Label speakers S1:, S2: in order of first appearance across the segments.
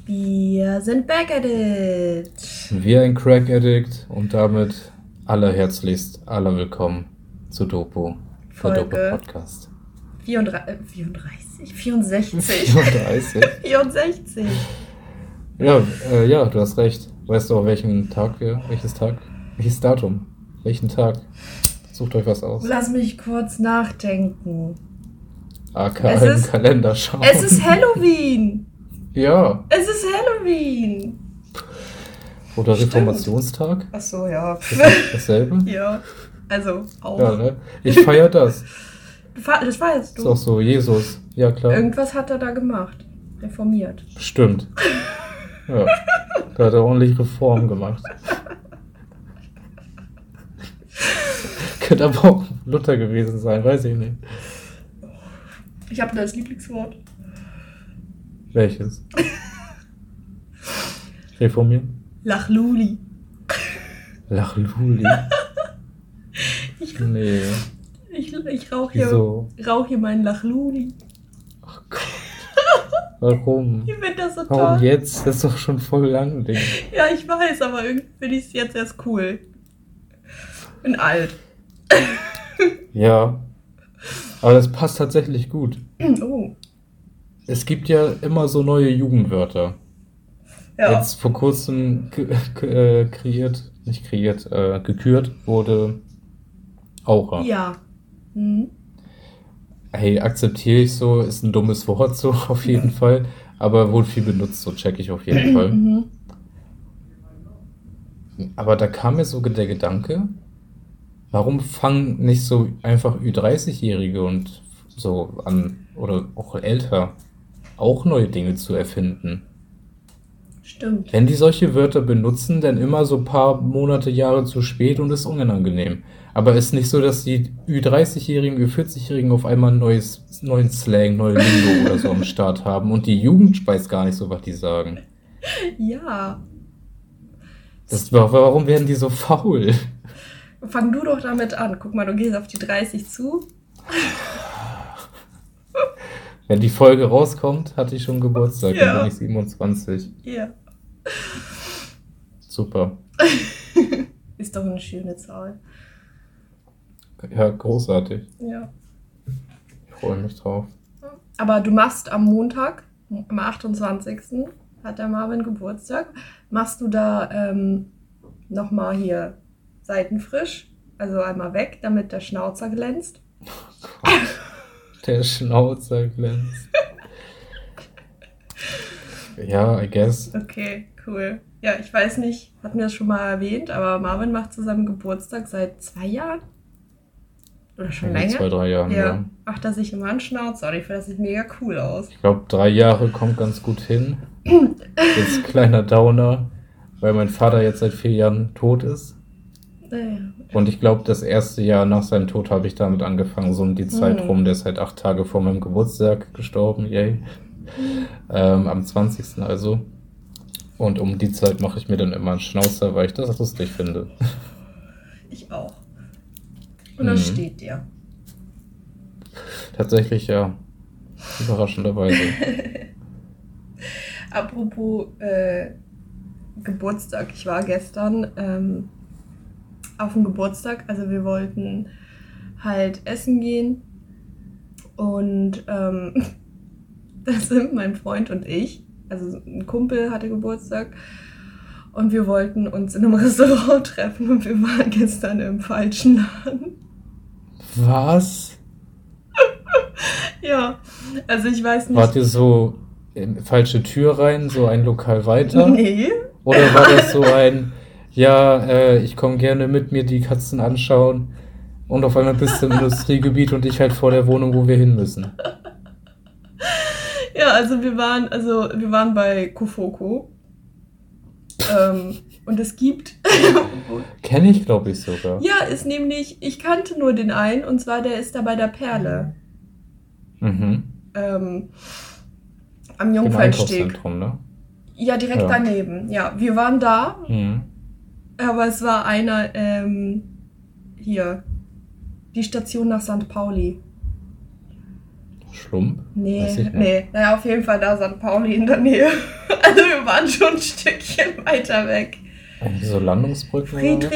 S1: Wir sind back at it.
S2: Wir ein Crack Addict und damit allerherzlichst aller willkommen zu Dopo, der Dopo
S1: Folge
S2: Podcast.
S1: 64.
S2: 34.
S1: 64.
S2: Ja, du hast recht. Weißt du auch welches Datum, welchen Tag? Sucht euch was aus.
S1: Lass mich kurz nachdenken.
S2: AKA im Kalender schauen.
S1: Es ist Halloween.
S2: Ja.
S1: Es ist Halloween.
S2: Oder
S1: Stimmt.
S2: Reformationstag.
S1: Ach so, ja.
S2: Ist das dasselbe?
S1: Ja, also auch.
S2: Ja, ne? Ich feiere das.
S1: Das weißt
S2: Ist
S1: du.
S2: auch so, Jesus. Ja, klar.
S1: Irgendwas hat er da gemacht. Reformiert.
S2: Stimmt. Ja. Da hat er ordentlich Reform gemacht. Könnte aber auch Luther gewesen sein, weiß ich nicht.
S1: Ich habe das Lieblingswort.
S2: Welches? Reformieren?
S1: Lachluli.
S2: Lachluli? Nee.
S1: Ich rauche
S2: Wieso?
S1: hier meinen Lachluli.
S2: Ach Gott. Warum?
S1: Ich finde das so
S2: Warum
S1: toll.
S2: jetzt? Das ist doch schon voll lang, Ding.
S1: Ja, ich weiß, aber irgendwie finde ich es jetzt erst cool. Bin alt.
S2: Ja. Aber das passt tatsächlich gut.
S1: Oh.
S2: Es gibt ja immer so neue Jugendwörter.
S1: Ja.
S2: Jetzt vor kurzem gekürt wurde Aura.
S1: Ja. Hm.
S2: Hey, akzeptiere ich so, ist ein dummes Wort so auf jeden Fall, aber wurde viel benutzt, so check ich auf jeden Fall.
S1: Mhm.
S2: Aber da kam mir so der Gedanke, warum fangen nicht so einfach Ü30-Jährige und so an, oder auch älter, auch neue Dinge zu erfinden?
S1: Stimmt.
S2: Wenn die solche Wörter benutzen, dann immer so ein paar Monate, Jahre zu spät und ist unangenehm. Aber es ist nicht so, dass die Ü30-Jährigen, Ü40-Jährigen auf einmal neuen Slang, neue Lingo oder so am Start haben und die Jugend weiß gar nicht so, was die sagen.
S1: Ja.
S2: Warum werden die so faul?
S1: Fang du doch damit an. Guck mal, du gehst auf die 30 zu.
S2: Wenn die Folge rauskommt, hatte ich schon Geburtstag,
S1: Ja.
S2: dann bin ich 27.
S1: Ja.
S2: Super.
S1: Ist doch eine schöne Zahl.
S2: Ja, großartig.
S1: Ja.
S2: Ich freue mich drauf.
S1: Aber du machst am Montag, am 28. hat der Marvin Geburtstag, machst du da nochmal hier seitenfrisch, also einmal weg, damit der Schnauzer glänzt.
S2: Der Schnauzer glänzt. Ja, I guess.
S1: Okay, cool. Ja, ich weiß nicht, hatten wir das schon mal erwähnt, aber Marvin macht zu seinem Geburtstag seit 2 Jahren. Oder schon
S2: In
S1: länger?
S2: 2-3 Jahren, ja.
S1: Macht er sich immer einen Schnauzer und ich finde, das sieht mega cool aus.
S2: Ich glaube, 3 Jahre kommt ganz gut hin. Jetzt kleiner Downer, weil mein Vater jetzt seit 4 Jahren tot ist.
S1: Naja.
S2: Und ich glaube, das erste Jahr nach seinem Tod habe ich damit angefangen, so um die Zeit rum. Der ist halt 8 Tage vor meinem Geburtstag gestorben, yay. Am 20. also. Und um die Zeit mache ich mir dann immer einen Schnauzer, weil ich das lustig finde.
S1: Ich auch. Und das steht dir.
S2: Tatsächlich, ja. Überraschenderweise.
S1: Apropos Geburtstag, ich war gestern auf dem Geburtstag, also wir wollten halt essen gehen und das sind mein Freund und ich, also ein Kumpel hatte Geburtstag und wir wollten uns in einem Restaurant treffen und wir waren gestern im falschen Laden.
S2: Was?
S1: Ja, also ich weiß nicht.
S2: Wart ihr so in falsche Tür rein, so ein Lokal weiter?
S1: Nee.
S2: Oder war das so ein, ich komme gerne mit mir die Katzen anschauen und auf einmal bist du im Industriegebiet und ich halt vor der Wohnung, wo wir hin müssen?
S1: Ja, also wir waren bei Kofoko. Und es gibt...
S2: Kenne ich, glaube ich, sogar.
S1: Ja, ist nämlich... Ich kannte nur den einen, und zwar der ist da bei der Perle.
S2: Mhm.
S1: Am
S2: Im
S1: Jungfernsteg.
S2: Einkaufszentrum, ne?
S1: Ja, direkt
S2: Ja.
S1: daneben. Ja, wir waren da,
S2: Mhm.
S1: aber es war einer... hier. Die Station nach St. Pauli.
S2: Schlump? Weiß ich
S1: Nee,
S2: nicht.
S1: nee. Naja, auf jeden Fall da St. Pauli in der Nähe. Also wir waren schon ein Stückchen weiter weg.
S2: Eigentlich so Landungsbrücken oder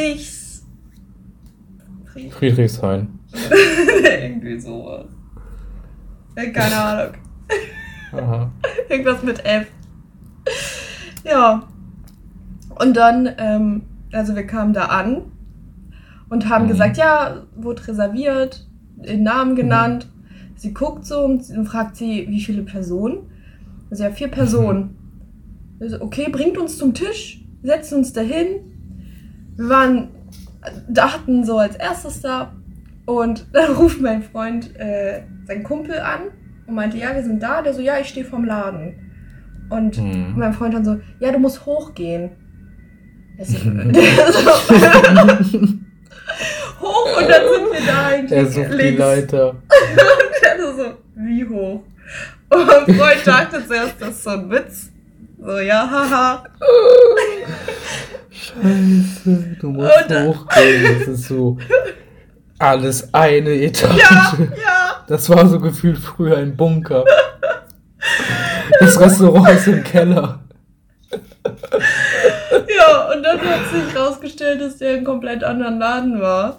S2: was? Friedrichshain.
S1: Irgendwie sowas. Keine Ahnung.
S2: Aha.
S1: Irgendwas mit F. Ja. Und dann, also wir kamen da an und haben gesagt, ja, wurde reserviert, den Namen genannt. Sie guckt so und fragt sie, wie viele Personen? Also ja, 4 Personen. Also, okay, bringt uns zum Tisch, setzt uns dahin. Wir dachten so als erstes da und dann ruft mein Freund seinen Kumpel an und meinte, ja, wir sind da. Der so, ja, ich stehe vorm Laden. Und mein Freund dann so, ja, du musst hochgehen. Also, hoch und dann sind wir da eigentlich
S2: Er sucht
S1: links.
S2: die Leiter.
S1: Und der so, wie hoch? Und mein Freund dachte zuerst, das ist so ein Witz. So, ja, haha.
S2: Scheiße, du musst hochgehen. Das ist so alles eine Etage.
S1: Ja.
S2: Das war so gefühlt früher ein Bunker. Das Restaurant ist im Keller.
S1: Ja, und dann hat sich rausgestellt, dass der in einem komplett anderen Laden war.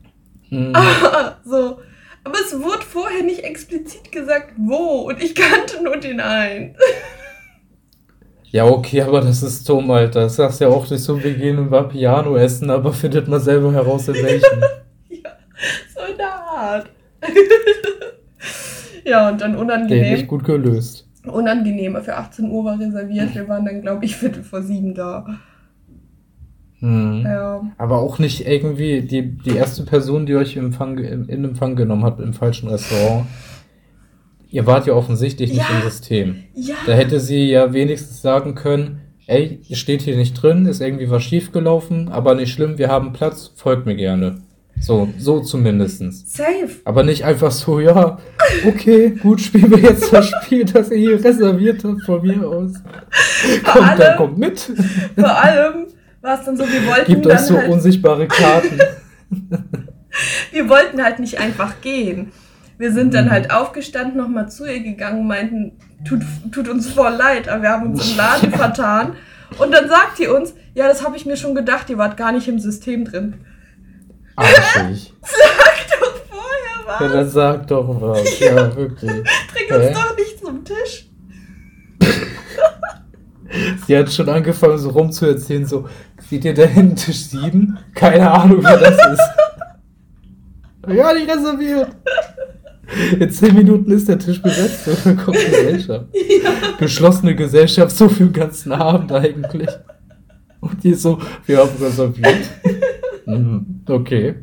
S1: So. Aber es wurde vorher nicht explizit gesagt, wo. Und ich kannte nur den einen.
S2: Ja, okay, aber das ist dumm, Alter. Das sagst ja auch nicht so, wir gehen ein Vapiano essen, aber findet man selber heraus, in welchen.
S1: Ja, so in der Art. Ja, und dann unangenehm.
S2: Nicht gut gelöst.
S1: Unangenehmer. Für 18 Uhr war reserviert. Wir waren dann, glaube ich, 6:45 da. Ja.
S2: Aber auch nicht irgendwie die erste Person, die euch in Empfang genommen hat im falschen Restaurant. Ihr wart ja offensichtlich nicht im System.
S1: Ja.
S2: Da hätte sie ja wenigstens sagen können, ey, ihr steht hier nicht drin, ist irgendwie was schiefgelaufen, aber nicht schlimm, wir haben Platz, folgt mir gerne. So zumindestens.
S1: Safe.
S2: Aber nicht einfach so, ja, okay, gut, spielen wir jetzt das Spiel, das ihr hier reserviert habt von mir aus. Kommt mit.
S1: Vor allem war es dann so, wir wollten
S2: Gibt
S1: dann
S2: euch so
S1: halt,
S2: unsichtbare Karten.
S1: wir wollten halt nicht einfach gehen. Wir sind dann halt aufgestanden, nochmal zu ihr gegangen, meinten, tut uns voll leid, aber wir haben uns im Laden vertan. Und dann sagt die uns, ja, das habe ich mir schon gedacht, ihr wart gar nicht im System drin.
S2: Arschig.
S1: Sag doch vorher was.
S2: Ja, dann sag doch was. Ja, wirklich.
S1: Bring uns doch nicht zum Tisch.
S2: Sie hat schon angefangen, so rumzuerzählen, so, seht ihr da hinten Tisch 7? Keine Ahnung, wer das ist. Ja, nicht reserviert. In 10 Minuten ist der Tisch besetzt und dann kommt Gesellschaft. Ja. Geschlossene Gesellschaft, so für den ganzen Abend eigentlich. Und die ist so, wir haben reserviert. Okay.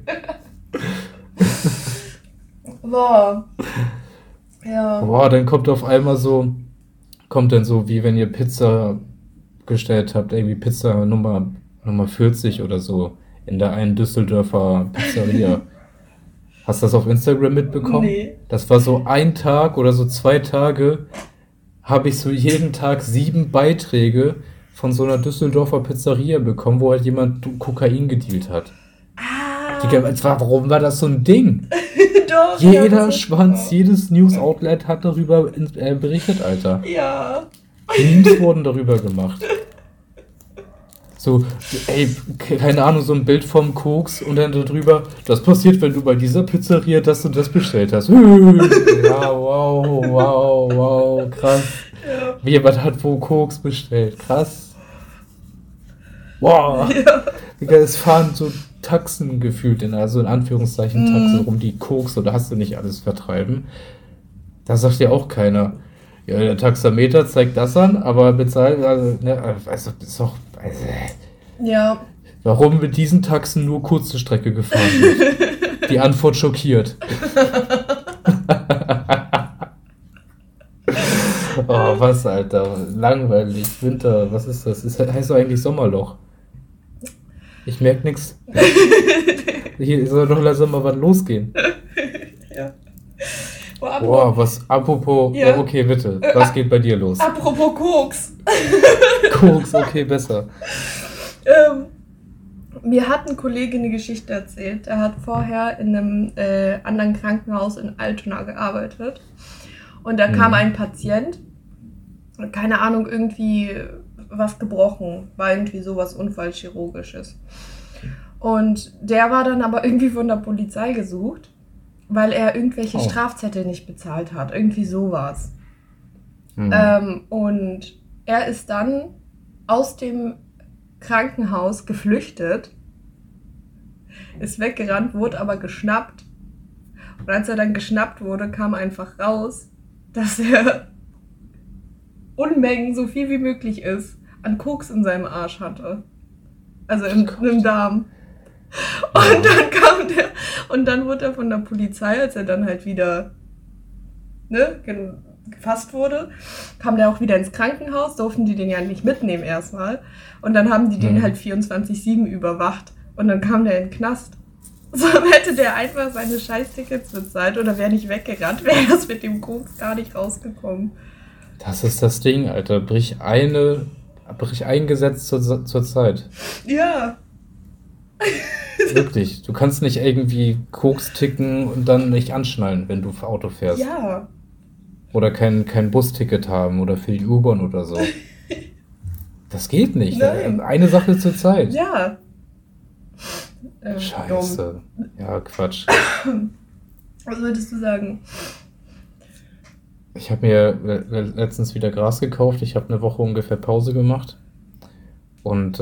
S1: Boah. Ja.
S2: Boah, dann kommt auf einmal so, wie wenn ihr Pizza bestellt habt, irgendwie Pizza Nummer 40 oder so, in der einen Düsseldorfer Pizzeria. Hast du das auf Instagram mitbekommen?
S1: Nee.
S2: Das war so ein Tag oder so 2 Tage, habe ich so jeden Tag 7 Beiträge von so einer Düsseldorfer Pizzeria bekommen, wo halt jemand Kokain gedealt hat. Warum war das so ein Ding?
S1: Doch,
S2: Jeder Schwanz, jedes News-Outlet hat darüber berichtet, Alter.
S1: Ja.
S2: Memes wurden darüber gemacht. So, ey, keine Ahnung, so ein Bild vom Koks und dann darüber, das passiert, wenn du bei dieser Pizzeria das und das bestellt hast. Ja, wow, krass.
S1: Ja.
S2: Jemand hat wo Koks bestellt, krass. Wow.
S1: Ja.
S2: Digga, es fahren so Taxen gefühlt, also in Anführungszeichen Taxen rum, die Koks oder hast du nicht alles vertreiben. Da sagt ja auch keiner, ja, der Taxameter zeigt das an, aber bezahlt, also ist doch,
S1: Ja.
S2: warum mit diesen Taxen nur kurze Strecke gefahren wird. Die Antwort schockiert. Oh, was, Alter, langweilig, Winter, was ist das? Das heißt doch eigentlich Sommerloch. Ich merke nichts. Hier soll doch langsam mal was losgehen.
S1: Ja.
S2: Boah, was, apropos,
S1: Ja.
S2: Oh, okay, bitte, was geht bei dir los?
S1: Apropos Koks.
S2: Koks, okay, besser.
S1: Mir hat ein Kollege eine Geschichte erzählt. Er hat vorher in einem anderen Krankenhaus in Altona gearbeitet. Und da kam ein Patient, keine Ahnung, irgendwie was gebrochen, war irgendwie sowas Unfallchirurgisches. Und der war dann aber irgendwie von der Polizei gesucht, weil er irgendwelche Strafzettel nicht bezahlt hat. Irgendwie sowas. Und er ist dann aus dem Krankenhaus geflüchtet, ist weggerannt, wurde aber geschnappt. Und als er dann geschnappt wurde, kam einfach raus, dass er Unmengen, so viel wie möglich ist, an Koks in seinem Arsch hatte. Also im Darm. Und dann kam der, und dann wurde er von der Polizei, als er dann halt wieder gefasst wurde, kam der auch wieder ins Krankenhaus, durften die den ja nicht mitnehmen erstmal. Und dann haben die den halt 24/7 überwacht. Und dann kam der in den Knast. So hätte der einfach seine Scheiß-Tickets bezahlt oder wäre nicht weggerannt, wäre das mit dem Koks gar nicht rausgekommen.
S2: Das ist das Ding, Alter. Brich ein Gesetz zur Zeit.
S1: Ja.
S2: Wirklich. Du kannst nicht irgendwie Koks ticken und dann nicht anschnallen, wenn du Auto fährst.
S1: Ja.
S2: Oder kein Busticket haben oder für die U-Bahn oder so. Das geht nicht.
S1: Nein.
S2: Eine Sache zur Zeit.
S1: Ja.
S2: Scheiße. Ja, Quatsch.
S1: Was würdest du sagen?
S2: Ich habe mir letztens wieder Gras gekauft. Ich habe eine Woche ungefähr Pause gemacht. Und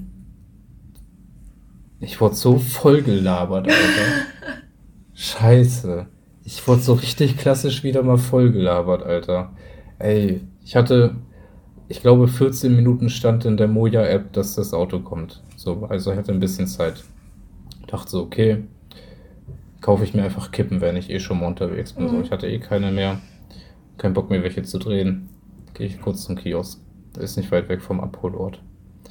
S2: ich wurde so voll gelabert, Alter. Scheiße. Ich wurde so richtig klassisch wieder mal voll gelabert, Alter. Ey, ich glaube 14 Minuten stand in der Moja-App, dass das Auto kommt. So, also ich hatte ein bisschen Zeit. Dachte so, okay, kaufe ich mir einfach Kippen, wenn ich schon mal unterwegs bin. So, ich hatte keine mehr. Kein Bock mehr, welche zu drehen. Gehe ich kurz zum Kiosk. Ist nicht weit weg vom Abholort.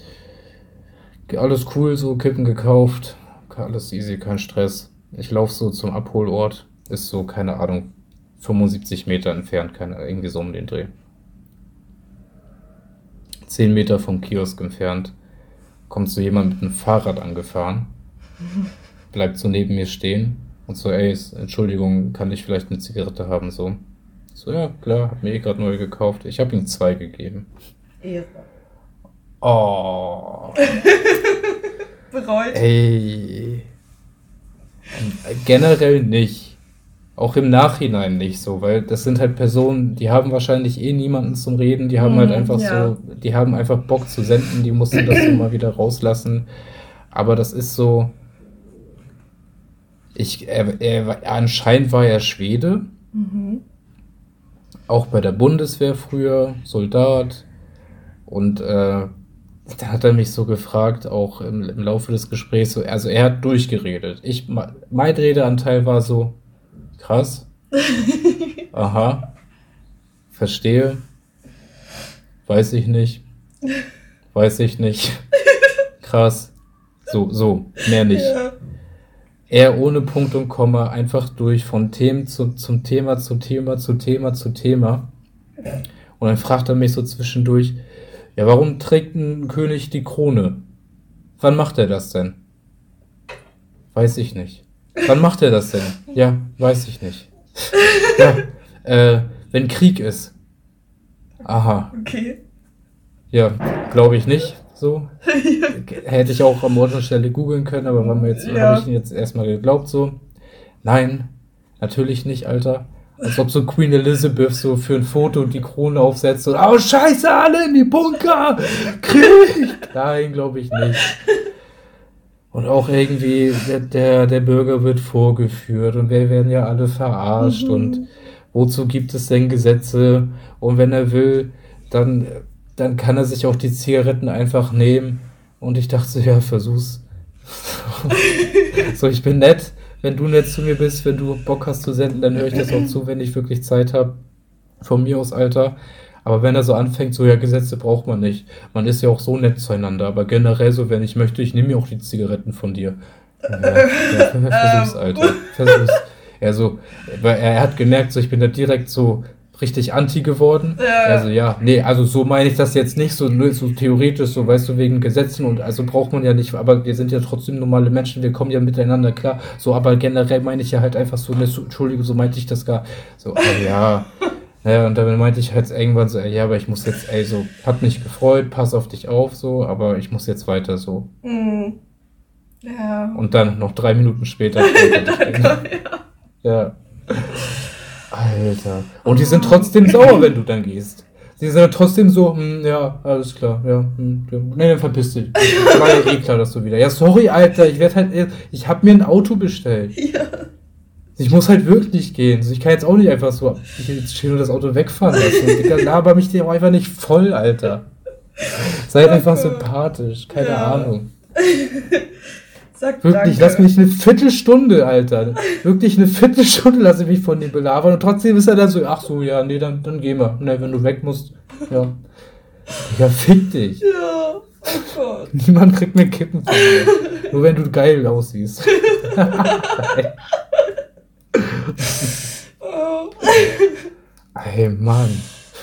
S2: Alles cool, so Kippen gekauft. Alles easy, kein Stress. Ich laufe so zum Abholort. Ist so, keine Ahnung, 75 Meter entfernt. Irgendwie so um den Dreh. 10 Meter vom Kiosk entfernt. Kommt so jemand mit einem Fahrrad angefahren. Bleibt so neben mir stehen. Und so, ey, Entschuldigung, kann ich vielleicht eine Zigarette haben? So, ja, klar, hab mir gerade neu gekauft. Ich habe ihm 2 gegeben.
S1: Ehre.
S2: Oh.
S1: Bereut.
S2: Ey. Generell nicht. Auch im Nachhinein nicht so, weil das sind halt Personen, die haben wahrscheinlich niemanden zum Reden, die haben halt einfach die haben einfach Bock zu senden, die mussten das so mal wieder rauslassen. Aber das ist so, anscheinend war er Schwede, auch bei der Bundeswehr früher, Soldat. Und dann hat er mich so gefragt, auch im Laufe des Gesprächs, so, also er hat durchgeredet. Mein Redeanteil war so, krass, aha, verstehe, weiß ich nicht, krass, so, mehr nicht.
S1: Ja.
S2: Er ohne Punkt und Komma, einfach durch von Themen zum Thema. Und dann fragt er mich so zwischendurch, ja, warum trägt ein König die Krone? Wann macht er das denn? Weiß ich nicht. Wann macht er das denn? Ja, weiß ich nicht. Ja, wenn Krieg ist. Aha.
S1: Okay.
S2: Ja, glaube ich nicht. So. Hätte ich auch am Ort und Stelle googeln können, aber habe ich ihn jetzt erstmal geglaubt so. Nein, natürlich nicht, Alter. Als ob so Queen Elizabeth so für ein Foto die Krone aufsetzt und oh Scheiße, alle in die Bunker! Krieg! Nein, glaube ich nicht. Und auch irgendwie, der Bürger wird vorgeführt und wir werden ja alle verarscht und wozu gibt es denn Gesetze? Und wenn er will, dann kann er sich auch die Zigaretten einfach nehmen. Und ich dachte so, ja, versuch's. So, ich bin nett. Wenn du nett zu mir bist, wenn du Bock hast zu senden, dann höre ich das auch zu, wenn ich wirklich Zeit habe. Von mir aus, Alter. Aber wenn er so anfängt, so, ja, Gesetze braucht man nicht. Man ist ja auch so nett zueinander. Aber generell so, wenn ich möchte, ich nehme mir auch die Zigaretten von dir. Ja, versuch's, Alter. Versuch's. Weil er hat gemerkt, so, ich bin da direkt so richtig anti geworden. Also also so meine ich das jetzt nicht, so theoretisch, so weißt du, wegen Gesetzen und also braucht man ja nicht, aber wir sind ja trotzdem normale Menschen, wir kommen ja miteinander klar, so, aber generell meine ich ja halt einfach so, Entschuldigung, so meinte ich das gar, so, aber ja, Naja, und dann meinte ich halt irgendwann so, ey, ja, aber ich muss jetzt, ey, so, hat mich gefreut, pass auf dich auf, so, aber ich muss jetzt weiter, so.
S1: Ja.
S2: Und dann noch 3 Minuten später wollte ich gehen. Ja. Alter. Und die sind trotzdem sauer, wenn du dann gehst. Die sind dann trotzdem so, ja, alles klar, ja, ja. Nee, dann verpiss dich. War ja eh klar, dass du wieder. Ja, sorry, Alter, ich hab mir ein Auto bestellt.
S1: Ja.
S2: Ich muss halt wirklich gehen. Ich kann jetzt auch nicht einfach so jetzt stehen und das Auto wegfahren lassen. Digga, laber mich dir auch einfach nicht voll, Alter. Sei halt einfach sympathisch, keine Ahnung.
S1: Sag
S2: Wirklich,
S1: danke.
S2: lass mich eine Viertelstunde, Alter. Wirklich eine Viertelstunde lasse ich mich von dem belabern und trotzdem ist er dann so, ach so, ja, nee, dann geh mal. Ne, wenn du weg musst, ja. Ja, fick dich.
S1: Ja, oh Gott.
S2: Niemand kriegt mir Kippen von mir. Nur wenn du geil aussiehst.
S1: Oh.
S2: Ey, Mann.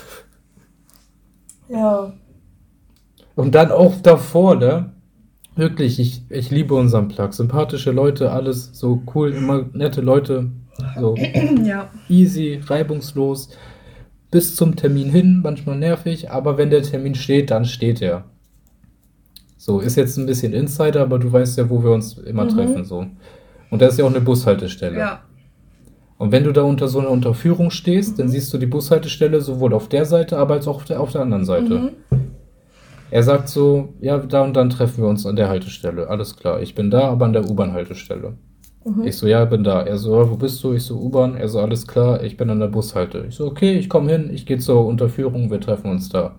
S1: Ja.
S2: Und dann auch davor, ne? Wirklich, ich liebe unseren Plug. Sympathische Leute, alles so cool, immer nette Leute. So
S1: Ja.
S2: easy, reibungslos. Bis zum Termin hin, manchmal nervig, aber wenn der Termin steht, dann steht er. So, ist jetzt ein bisschen Insider, aber du weißt ja, wo wir uns immer treffen, so. Und da ist ja auch eine Bushaltestelle.
S1: Ja.
S2: Und wenn du da unter so einer Unterführung stehst, dann siehst du die Bushaltestelle sowohl auf der Seite, aber als auch auf der anderen Seite. Er sagt so, ja, da und dann treffen wir uns an der Haltestelle. Alles klar, ich bin da, aber an der U-Bahn-Haltestelle. Ich so, ja, bin da. Er so, ja, wo bist du? Ich so, U-Bahn. Er so, alles klar, ich bin an der Bushalte. Ich so, okay, ich komme hin, ich gehe zur Unterführung, wir treffen uns da.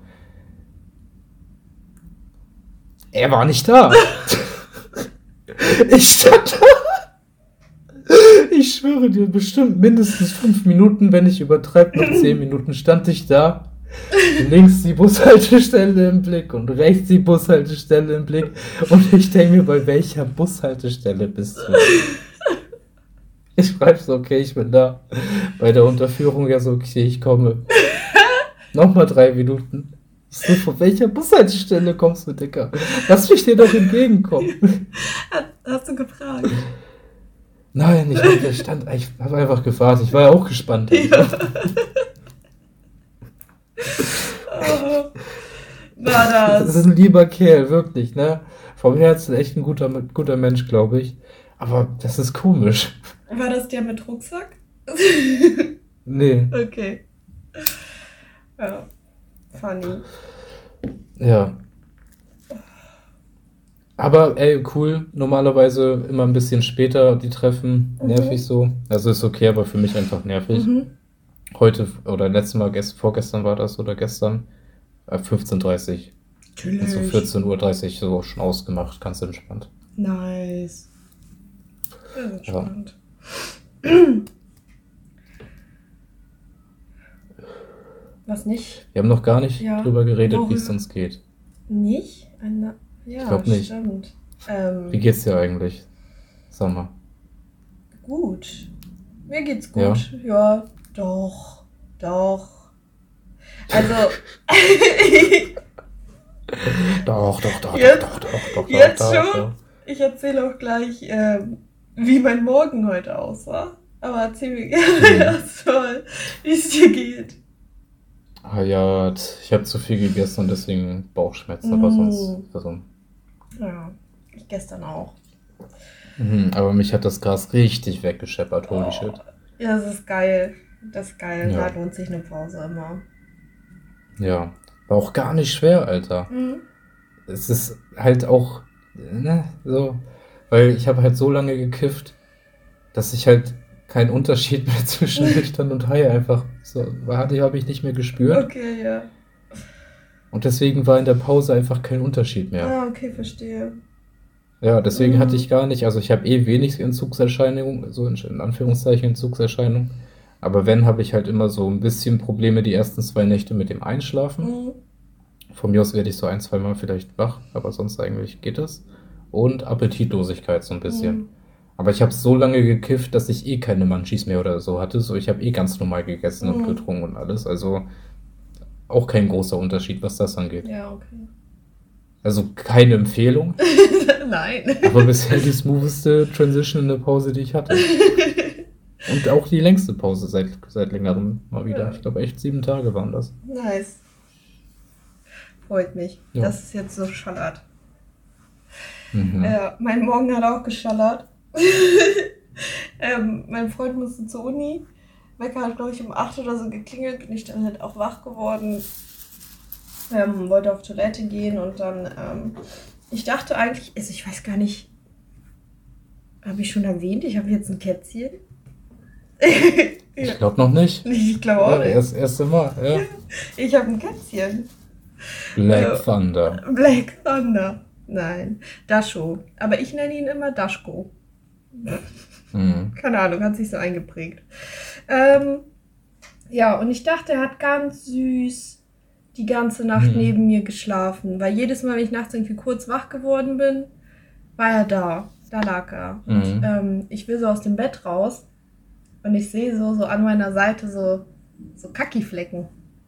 S2: Er war nicht da. Ich stand da. Ich schwöre dir, bestimmt mindestens 5 Minuten, wenn ich übertreibe, noch 10 Minuten stand ich da. Links die Bushaltestelle im Blick und rechts die Bushaltestelle im Blick. Und ich denke mir, bei welcher Bushaltestelle bist du? Ich schreibe so, okay, ich bin da. Bei der Unterführung, ja so, okay, ich komme. Nochmal 3 Minuten. Ich so, von welcher Bushaltestelle kommst du, Dicker? Lass mich dir doch entgegenkommen.
S1: Hast du gefragt?
S2: Nein, ich habe einfach gewartet. Ich war ja auch gespannt.
S1: Oh, war
S2: Das
S1: das?
S2: ist ein lieber Kerl, wirklich, ne? Vom Herzen echt ein guter Mensch, glaube ich. Aber das ist komisch.
S1: War das der mit Rucksack?
S2: Nee,
S1: Okay. Ja. Funny.
S2: ja. Aber ey, cool. Normalerweise immer ein bisschen später die Treffen. Nervig so. Also ist okay, aber für mich einfach nervig. Heute oder letztes Mal, vorgestern war das oder gestern, 15:30 Uhr. So 14:30 Uhr so schon ausgemacht, ganz entspannt.
S1: Nice. Das ist entspannt. Was nicht?
S2: Wir haben noch gar nicht
S1: Ja.
S2: drüber geredet, wie
S1: Worüber?
S2: es uns geht.
S1: Nicht? Ja,
S2: Ich glaub nicht.
S1: stimmt.
S2: Wie geht's dir eigentlich? Sag mal.
S1: Gut. Mir geht's gut. Ja, doch. Also,
S2: Doch.
S1: Jetzt schon? Ich erzähle auch gleich, wie mein Morgen heute aussah. Aber erzähl mir gerne erstmal, wie es dir geht.
S2: Ah ja, ich habe zu viel gegessen und deswegen Bauchschmerzen, aber sonst. Also,
S1: Ja, ich gestern auch.
S2: aber mich hat das Gras richtig weggescheppert, holy shit.
S1: Ja, das ist geil. Das ist geil.
S2: Ja.
S1: Da lohnt sich eine Pause immer.
S2: Ja, war auch gar nicht schwer, Alter. Es ist halt auch, ne, so, weil ich habe halt so lange gekifft, dass ich halt keinen Unterschied mehr zwischen nüchtern und high einfach so, habe ich nicht mehr gespürt.
S1: Okay, ja.
S2: Und deswegen war in der Pause einfach kein Unterschied mehr.
S1: Ah, okay, verstehe.
S2: Ja, deswegen hatte ich gar nicht, also ich habe wenig Entzugserscheinungen, so in Anführungszeichen Entzugserscheinungen. Aber wenn, habe ich halt immer so ein bisschen Probleme die ersten 2 Nächte mit dem Einschlafen. Von mir aus werde ich so 1-2 Mal vielleicht wach, aber sonst eigentlich geht das. Und Appetitlosigkeit so ein bisschen. Aber ich habe so lange gekifft, dass ich keine Munchies mehr oder so hatte. So, ich habe ganz normal gegessen und getrunken und alles. Also auch kein großer Unterschied, was das angeht.
S1: Ja, okay.
S2: Also keine Empfehlung,
S1: Nein.
S2: aber bisher die smootheste Transition in der Pause, die ich hatte. Und auch die längste Pause seit längerem mal wieder.
S1: Ja.
S2: Ich glaube echt 7 Tage waren das.
S1: Nice. Freut mich.
S2: Ja.
S1: Das ist jetzt so schallert.
S2: Mhm.
S1: Mein Morgen hat auch geschallert. Mein Freund musste zur Uni. Wecker hat, glaube ich, um 8 oder so geklingelt. Bin ich dann halt auch wach geworden. Wollte auf Toilette gehen und dann, ich dachte eigentlich, also ich weiß gar nicht, habe ich schon erwähnt, ich habe jetzt ein Kätzchen.
S2: Ich glaube noch nicht.
S1: Ich glaube auch nicht.
S2: Das erste Mal, ja.
S1: Ich habe ein Kätzchen.
S2: Black Thunder.
S1: Black Thunder. Nein, Dasho. Aber ich nenne ihn immer Daschko.
S2: Mhm.
S1: Keine Ahnung, hat sich so eingeprägt. Ja, und ich dachte, er hat ganz süß die ganze Nacht neben mir geschlafen. Weil jedes Mal, wenn ich nachts irgendwie kurz wach geworden bin, war er da. Da lag er.
S2: Mhm.
S1: Und, ich will so aus dem Bett raus und ich sehe so an meiner Seite so Kaki-Flecken.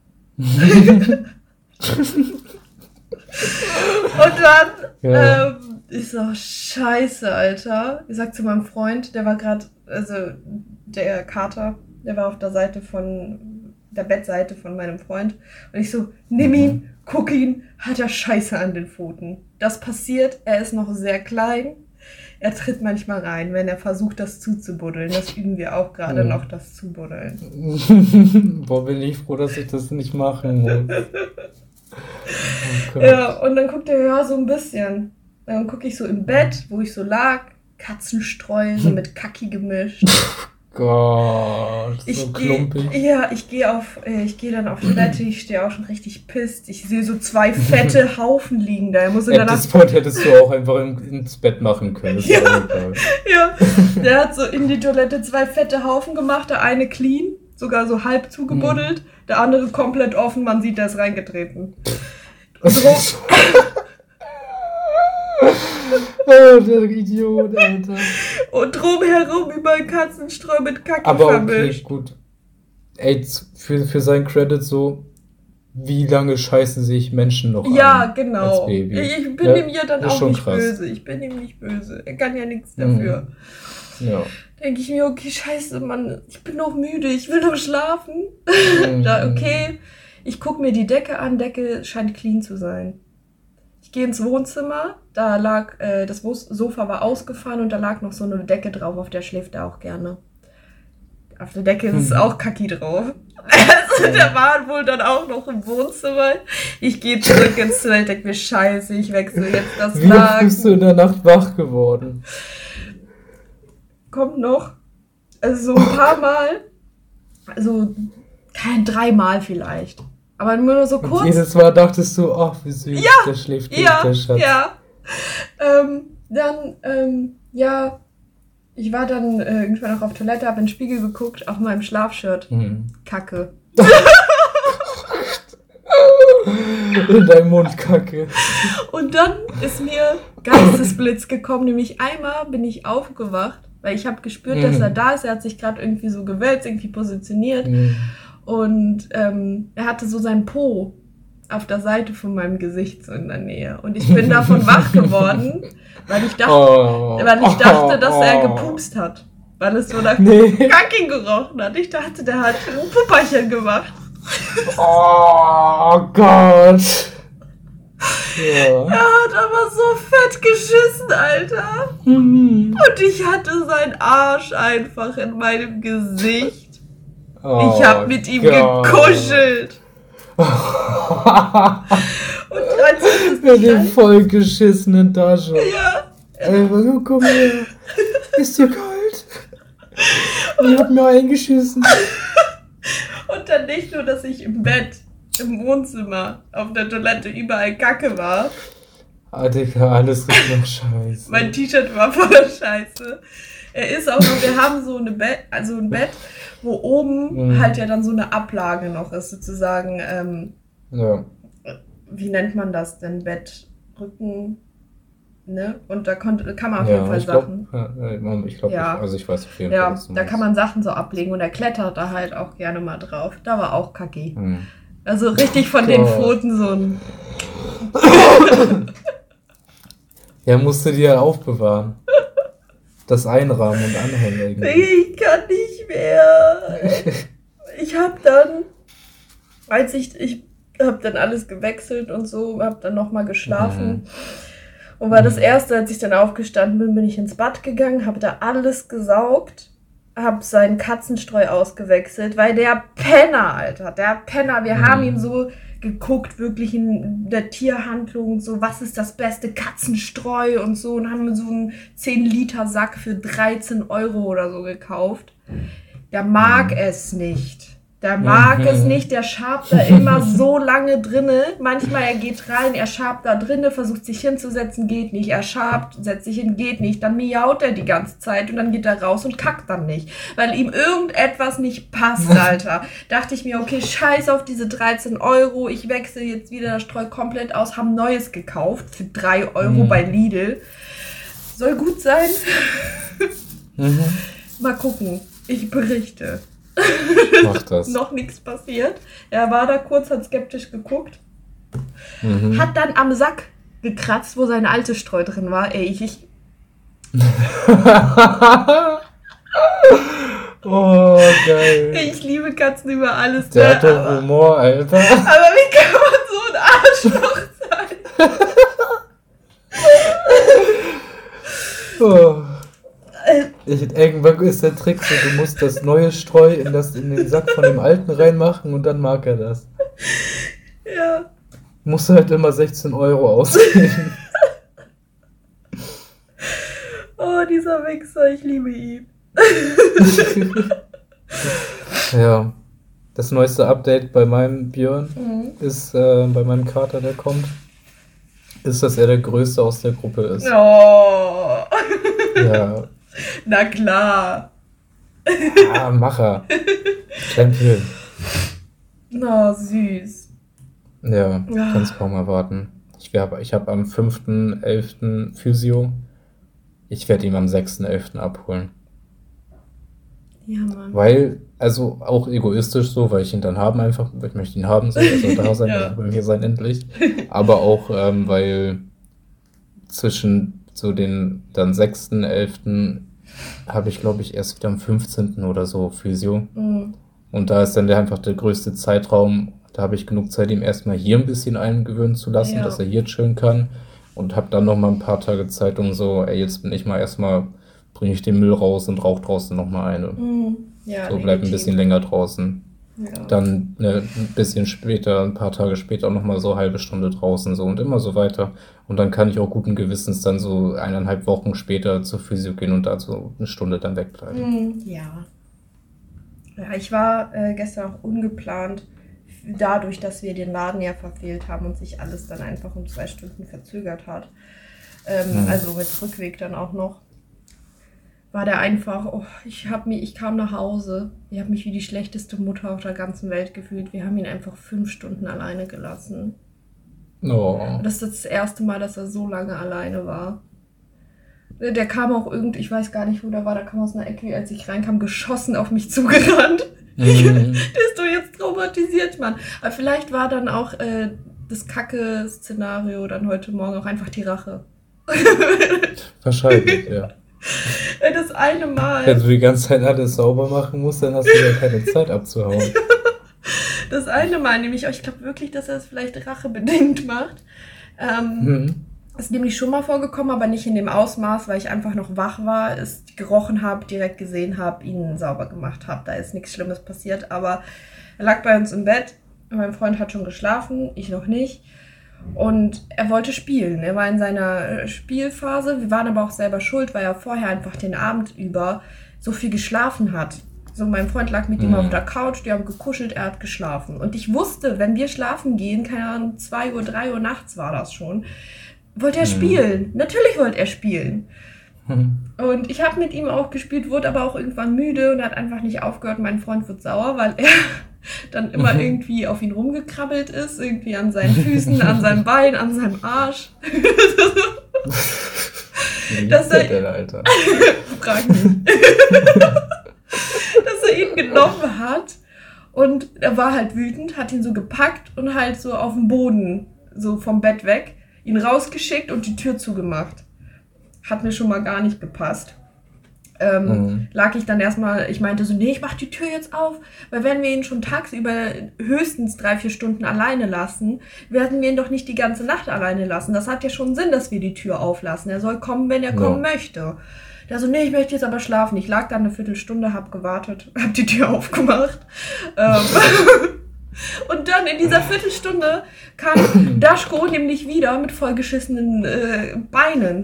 S1: Und dann, ich so, scheiße, Alter. Ich sag zu meinem Freund, der war gerade, also der Kater, der war auf der Seite der Bettseite von meinem Freund. Und ich so, nimm ihn, guck ihn, hat er Scheiße an den Pfoten. Das passiert, er ist noch sehr klein. Er tritt manchmal rein, wenn er versucht, das zuzubuddeln. Das üben wir auch gerade noch, das Zubuddeln.
S2: Boah, bin ich froh, dass ich das nicht machen muss. Oh
S1: Ja, und dann guckt er ja so ein bisschen. Dann gucke ich so im Bett, wo ich so lag, Katzenstreu, so mit Kaki gemischt.
S2: Gott, so klumpig.
S1: Ich gehe dann auf Toilette, ich stehe auch schon richtig pisst. Ich sehe so 2 fette Haufen liegen da.
S2: Das Point hättest du auch einfach ins Bett machen können.
S1: Ja, der hat so in die Toilette 2 fette Haufen gemacht, der eine clean, sogar so halb zugebuddelt, der andere komplett offen, man sieht, der ist reingetreten.
S2: Oh, der Idiot, Alter.
S1: Und drumherum überall Katzenstreu mit Kacke
S2: Aber
S1: vermischt.
S2: okay, gut. Ey, für seinen Credit so, wie lange scheißen sich Menschen noch
S1: Ja,
S2: an
S1: genau.
S2: als Baby?
S1: Ich bin ihm ja dann
S2: das ist
S1: auch
S2: schon
S1: nicht
S2: krass.
S1: böse. Ich bin ihm nicht böse. Er kann ja nichts dafür.
S2: Ja.
S1: Denke ich mir, okay, scheiße, Mann, ich bin noch müde, ich will noch schlafen. Okay, ich gucke mir die Decke an, Decke scheint clean zu sein. Ich gehe ins Wohnzimmer, da lag, das Sofa war ausgefahren und da lag noch so eine Decke drauf, auf der schläft er auch gerne. Auf der Decke ist auch Kaki drauf. Also der war wohl dann auch noch im Wohnzimmer. Ich gehe zurück ins Zimmer, denke mir, scheiße, ich wechsle jetzt das
S2: Wie oft
S1: Laken.
S2: bist du in der Nacht wach geworden?
S1: Kommt noch. Also so ein paar Mal. Also 3 Mal vielleicht. Aber nur so kurz.
S2: Und jedes Mal dachtest du, ach, wie süß, der schläft gut, der Schatz.
S1: Ja. Ich war dann irgendwann noch auf Toilette, habe in den Spiegel geguckt, auf meinem Schlafshirt. Kacke.
S2: In deinem Mund Kacke.
S1: Und dann ist mir Geistesblitz gekommen, nämlich einmal bin ich aufgewacht, weil ich habe gespürt, dass er da ist. Er hat sich gerade irgendwie so gewälzt, irgendwie positioniert. Und er hatte so seinen Po auf der Seite von meinem Gesicht so in der Nähe. Und ich bin davon wach geworden, weil ich dachte, dass er gepupst hat. Weil es so nach Kacke gerochen hat. Ich dachte, der hat ein Pupperchen gemacht.
S2: Oh Gott. Ja.
S1: Er hat aber so fett geschissen, Alter. Und ich hatte seinen Arsch einfach in meinem Gesicht. Ich hab mit ihm gekuschelt. Und als
S2: mit dem vollgeschissenen Tasche.
S1: Ja.
S2: Komm her. Ist dir kalt? Ich hab mir eingeschissen.
S1: Und dann nicht nur, dass ich im Bett, im Wohnzimmer, auf der Toilette überall Kacke war.
S2: Ah, Digga, alles ist noch scheiße.
S1: Mein T-Shirt war voller Scheiße. Er ist auch noch, wir haben so ein Bett, wo oben halt ja dann so eine Ablage noch ist, sozusagen, wie nennt man das denn? Bettrücken, ne? Und da kann man auf jeden Fall Sachen.
S2: Ich weiß auf jeden Fall,
S1: was du meinst. Da kann man Sachen so ablegen und er klettert da halt auch gerne mal drauf. Da war auch Kacki. Also richtig von den Pfoten so ein...
S2: Ja, musst du dir aufbewahren. Das einrahmen und anhängen irgendwie.
S1: Ich kann nicht mehr. Ich habe dann, ich habe dann alles gewechselt und so, habe dann nochmal geschlafen. Und war das Erste, als ich dann aufgestanden bin, bin ich ins Bad gegangen, habe da alles gesaugt, habe seinen Katzenstreu ausgewechselt, weil der Penner, Alter, wir haben ihm so geguckt, wirklich in der Tierhandlung, so, was ist das beste Katzenstreu und so, und haben mir so einen 10-Liter-Sack für 13 € oder so gekauft. Der mag es nicht. Der schabt da immer so lange drinne. Manchmal, er geht rein, er schabt da drinne, versucht sich hinzusetzen, geht nicht. Er schabt, setzt sich hin, geht nicht. Dann miaut er die ganze Zeit und dann geht er raus und kackt dann nicht. Weil ihm irgendetwas nicht passt, Alter. Dachte ich mir, okay, scheiß auf diese 13 €. Ich wechsle jetzt wieder das Streu komplett aus, haben Neues gekauft für 3 € bei Lidl. Soll gut sein. Mal gucken. Ich berichte.
S2: Mach das.
S1: Noch nichts passiert. Er war da kurz, hat skeptisch geguckt. Hat dann am Sack gekratzt, wo sein altes Streu drin war.
S2: Oh, geil.
S1: Ich liebe Katzen über alles.
S2: Der hat doch Humor, Alter.
S1: Aber wie kann man so ein Arschloch sein?
S2: Oh. Irgendwann ist der Trick so, du musst das neue Streu in den Sack von dem alten reinmachen und dann mag er das.
S1: Ja.
S2: Musst du halt immer 16 € ausgeben.
S1: Oh, dieser Wichser, ich liebe ihn.
S2: Ja. Das neueste Update bei meinem Björn ist, bei meinem Kater, der kommt, ist, dass er der Größte aus der Gruppe ist.
S1: Oh.
S2: Ja.
S1: Na klar.
S2: Ah, Macher. Champion.
S1: Na, süß.
S2: Ja, kann's kaum erwarten. Ich habe am 5.11. Physio. Ich werde ihn am 6.11. abholen.
S1: Ja, Mann.
S2: Weil, also auch egoistisch so, weil ich ihn dann ich möchte ihn haben, so, also da sein, er soll bei mir sein endlich. Aber auch, weil zwischen so den dann 6.11. habe ich, glaube ich, erst wieder am 15. oder so Physio. Und da ist dann einfach der größte Zeitraum, da habe ich genug Zeit, ihm erstmal hier ein bisschen eingewöhnen zu lassen, dass er hier chillen kann. Und habe dann nochmal ein paar Tage Zeit, um so, jetzt bin ich mal bringe ich den Müll raus und rauche draußen nochmal eine.
S1: Ja,
S2: so bleibt ein bisschen länger draußen. Ja. Dann ein bisschen später, ein paar Tage später nochmal so eine halbe Stunde draußen so und immer so weiter. Und dann kann ich auch guten Gewissens dann so 1,5 Wochen später zur Physio gehen und da so eine Stunde dann wegbleiben.
S1: Ja. Ja, ich war gestern auch ungeplant, dadurch, dass wir den Laden ja verfehlt haben und sich alles dann einfach um 2 Stunden verzögert hat. Also mit Rückweg dann auch noch. War der einfach, ich kam nach Hause, ich habe mich wie die schlechteste Mutter auf der ganzen Welt gefühlt. Wir haben ihn einfach 5 Stunden alleine gelassen.
S2: Oh.
S1: Das ist das erste Mal, dass er so lange alleine war. Der kam auch ich weiß gar nicht, wo der war, der kam aus einer Ecke, als ich reinkam, geschossen auf mich zugerannt. Der ist doch jetzt traumatisiert, Mann. Aber vielleicht war dann auch das Kacke-Szenario dann heute Morgen auch einfach die Rache.
S2: Wahrscheinlich, ja.
S1: Das eine Mal.
S2: Wenn du die ganze Zeit alles sauber machen musst, dann hast du ja keine Zeit abzuhauen.
S1: Das eine Mal nämlich, ich glaube wirklich, dass er es vielleicht rachebedingt macht. Ist nämlich schon mal vorgekommen, aber nicht in dem Ausmaß, weil ich einfach noch wach war, es gerochen habe, direkt gesehen habe, ihn sauber gemacht habe. Da ist nichts Schlimmes passiert, aber er lag bei uns im Bett. Mein Freund hat schon geschlafen, ich noch nicht. Und er wollte spielen. Er war in seiner Spielphase. Wir waren aber auch selber schuld, weil er vorher einfach den Abend über so viel geschlafen hat. So, mein Freund lag mit ihm auf der Couch, die haben gekuschelt, er hat geschlafen. Und ich wusste, wenn wir schlafen gehen, keine Ahnung, 2 Uhr, 3 Uhr nachts war das schon, wollte er spielen. Natürlich wollte er spielen. Und ich habe mit ihm auch gespielt, wurde aber auch irgendwann müde und hat einfach nicht aufgehört. Mein Freund wird sauer, weil er dann immer irgendwie auf ihn rumgekrabbelt ist, irgendwie an seinen Füßen, an seinem Bein, an seinem Arsch.
S2: Wie ist der Alter?
S1: Frag mich. Dass er ihn genommen hat und er war halt wütend, hat ihn so gepackt und halt so auf den Boden, so vom Bett weg, ihn rausgeschickt und die Tür zugemacht. Hat mir schon mal gar nicht gepasst. lag ich dann erstmal, ich meinte so, nee, ich mach die Tür jetzt auf, weil wenn wir ihn schon tagsüber höchstens 3-4 Stunden alleine lassen, werden wir ihn doch nicht die ganze Nacht alleine lassen. Das hat ja schon Sinn, dass wir die Tür auflassen. Er soll kommen, wenn er kommen möchte. Der so, nee, ich möchte jetzt aber schlafen. Ich lag da eine Viertelstunde, hab gewartet, hab die Tür aufgemacht. Und dann in dieser Viertelstunde kam Daschko nämlich wieder mit vollgeschissenen Beinen.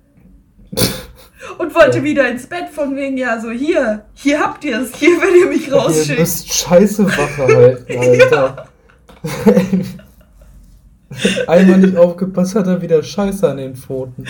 S1: Und wollte wieder ins Bett von wegen, ja, so hier habt ihr es, hier, wenn ihr mich rausschickt.
S2: Ihr müsst Scheiße Wache halten, Alter. Einmal nicht aufgepasst, hat er wieder Scheiße an den Pfoten.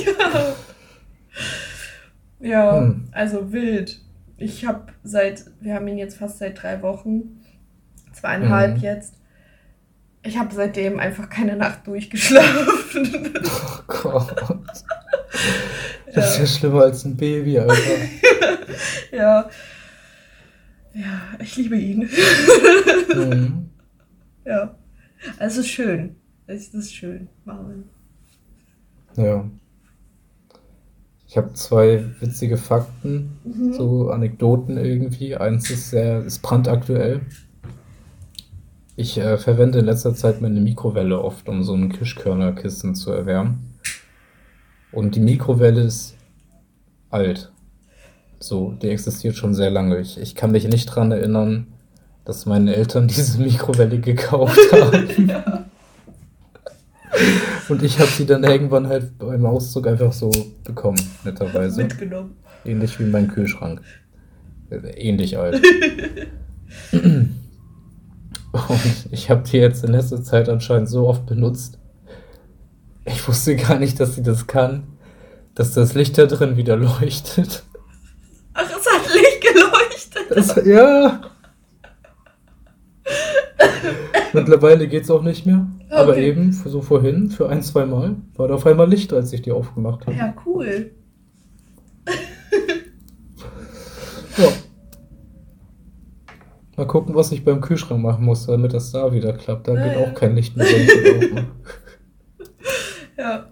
S1: Ja, also wild. Wir haben ihn jetzt fast seit 3 Wochen, 2,5 jetzt. Ich habe seitdem einfach keine Nacht durchgeschlafen.
S2: Oh Gott. Das ist ja schlimmer als ein Baby, Alter.
S1: Ja, ich liebe ihn. Ja, es ist schön. Es ist schön, Marvin.
S2: Ja. Ich habe 2 witzige Fakten, so Anekdoten irgendwie. Eins ist brandaktuell. Ich verwende in letzter Zeit meine Mikrowelle oft, um so ein Kirschkörnerkissen zu erwärmen. Und die Mikrowelle ist alt. So, die existiert schon sehr lange. Ich kann mich nicht dran erinnern, dass meine Eltern diese Mikrowelle gekauft haben.
S1: Ja.
S2: Und ich habe sie dann irgendwann halt beim Auszug einfach so bekommen, netterweise.
S1: Mitgenommen.
S2: Ähnlich wie mein Kühlschrank. Ähnlich alt. Und ich habe die jetzt in letzter Zeit anscheinend so oft benutzt. Ich wusste gar nicht, dass sie das kann, dass das Licht da drin wieder leuchtet.
S1: Ach, es hat Licht geleuchtet.
S2: Ja. Mittlerweile geht's auch nicht mehr. Okay. Aber eben, so vorhin, für 1-2 Mal, war da auf einmal Licht, als ich die aufgemacht habe.
S1: Ja, cool.
S2: Ja. Mal gucken, was ich beim Kühlschrank machen muss, damit das da wieder klappt. Da geht auch kein Licht mehr rein.
S1: Ja.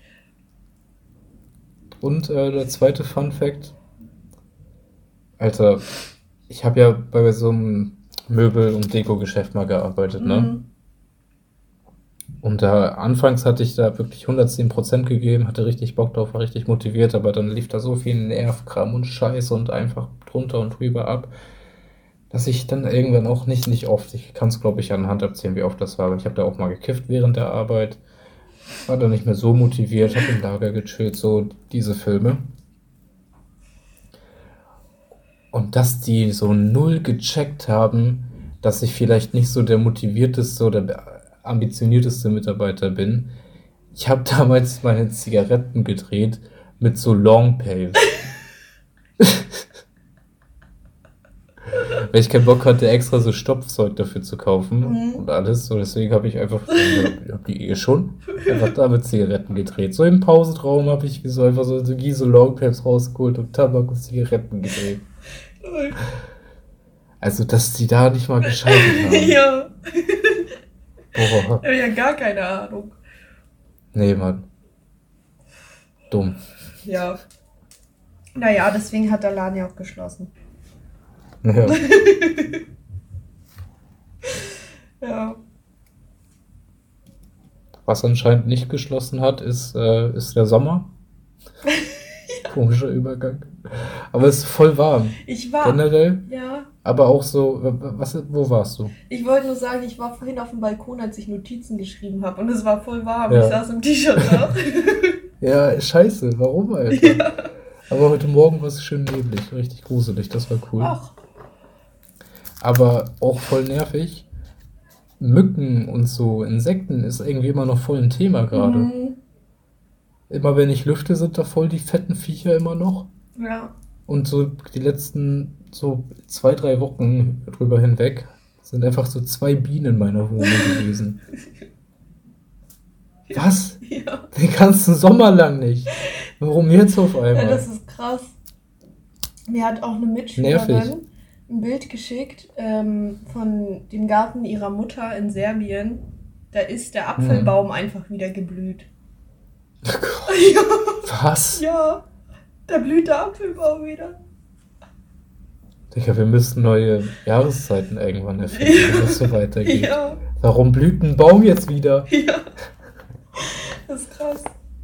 S2: Und der zweite Fun Fact. Alter, ich habe ja bei so einem Möbel- und Deko-Geschäft mal gearbeitet, ne? Und anfangs hatte ich da wirklich 110% gegeben, hatte richtig Bock drauf, war richtig motiviert, aber dann lief da so viel Nervkram und Scheiße und einfach drunter und drüber ab, dass ich dann irgendwann auch nicht oft, ich kann es glaube ich an Hand abzählen, wie oft das war, aber ich habe da auch mal gekifft während der Arbeit, war dann nicht mehr so motiviert, habe im Lager gechillt, so diese Filme. Und dass die so null gecheckt haben, dass ich vielleicht nicht so der motivierteste oder ambitionierteste Mitarbeiter bin. Ich habe damals meine Zigaretten gedreht mit so Long Paves. Weil ich keinen Bock hatte, extra so Stopfzeug dafür zu kaufen und alles. So, deswegen habe ich einfach, ich hab die schon, einfach da mit Zigaretten gedreht. So im Pausenraum habe ich so einfach so Long Paves rausgeholt und Tabak und Zigaretten gedreht. Also, dass die da nicht mal geschaltet haben.
S1: Ja.
S2: Boah.
S1: Ich habe ja gar keine Ahnung.
S2: Nee, Mann. Dumm.
S1: Ja. Naja, deswegen hat der Laden ja auch geschlossen.
S2: Ja.
S1: Ja.
S2: Was anscheinend nicht geschlossen hat, ist der Sommer. Ja. Komischer Übergang. Aber es ist voll warm.
S1: Ich war.
S2: Generell.
S1: Ja.
S2: Aber auch so, wo warst du?
S1: Ich wollte nur sagen, ich war vorhin auf dem Balkon, als ich Notizen geschrieben habe und es war voll warm.
S2: Ja.
S1: Ich saß im T-Shirt da.
S2: Ja, scheiße. Warum, Alter? Ja. Aber heute Morgen war es schön neblig, richtig gruselig. Das war cool.
S1: Ach.
S2: Aber auch voll nervig. Mücken und so Insekten ist irgendwie immer noch voll ein Thema gerade. Immer wenn ich lüfte, sind da voll die fetten Viecher immer noch.
S1: Ja. Und
S2: so die letzten so 2-3 Wochen drüber hinweg sind einfach so 2 Bienen in meiner Wohnung gewesen.
S1: Ja.
S2: Was?
S1: Ja.
S2: Den ganzen Sommer lang nicht. Warum jetzt auf einmal?
S1: Ja, das ist krass. Mir hat auch eine Mitschülerin ein Bild geschickt von dem Garten ihrer Mutter in Serbien. Da ist der Apfelbaum einfach wieder geblüht.
S2: Oh Gott.
S1: Ja.
S2: Was?
S1: Ja. Da blüht der Apfelbaum wieder.
S2: Digga, wir müssten neue Jahreszeiten irgendwann erfinden, wenn es so weitergeht.
S1: Ja,
S2: Warum blüht ein Baum jetzt wieder?
S1: ja. Das ist krass.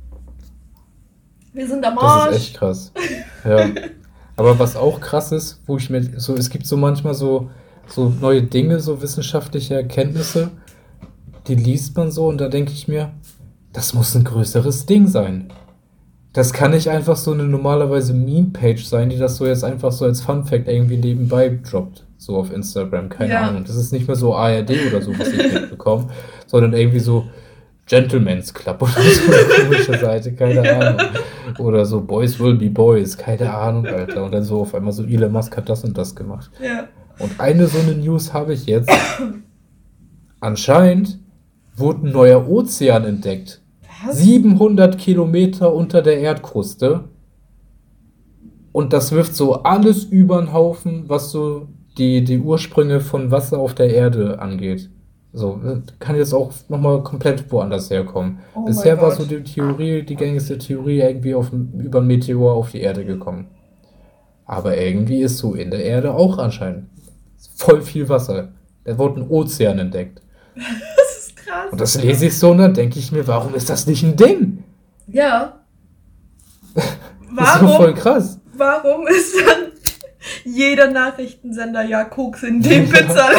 S1: Wir sind am
S2: Das
S1: Arsch.
S2: ist echt krass. Ja. Aber was auch krass ist, wo ich mir so, es gibt so manchmal so neue Dinge, so wissenschaftliche Erkenntnisse, die liest man so und da denke ich mir, das muss ein größeres Ding sein. Das kann nicht einfach so eine normalerweise Meme-Page sein, die das so jetzt einfach so als Fun-Fact irgendwie nebenbei droppt. So auf Instagram, keine
S1: Ja.
S2: Ahnung. Das ist nicht mehr so ARD oder so, was ich mitbekomme, sondern irgendwie so Gentleman's Club oder so eine komische Seite, keine Ahnung. Oder so Boys Will Be Boys, keine Ahnung, Alter. Und dann so auf einmal so Elon Musk hat das und das gemacht.
S1: Ja.
S2: Und eine so eine News habe ich jetzt. Anscheinend wurde ein neuer Ozean entdeckt.
S1: Was?
S2: 700 Kilometer unter der Erdkruste. Und das wirft so alles über den Haufen, was so die Ursprünge von Wasser auf der Erde angeht. So, kann jetzt auch nochmal komplett woanders herkommen.
S1: Oh mein
S2: Bisher war
S1: Gott.
S2: so die gängigste Theorie irgendwie über einen Meteor auf die Erde gekommen. Aber irgendwie ist so in der Erde auch anscheinend voll viel Wasser. Da wurde ein Ozean entdeckt.
S1: Das ist krass.
S2: Und das lese ich so und dann denke ich mir, warum ist das nicht ein Ding?
S1: Ja.
S2: Das ist so voll krass.
S1: Warum ist dann jeder Nachrichtensender ja Koks in dem Pizzaladen?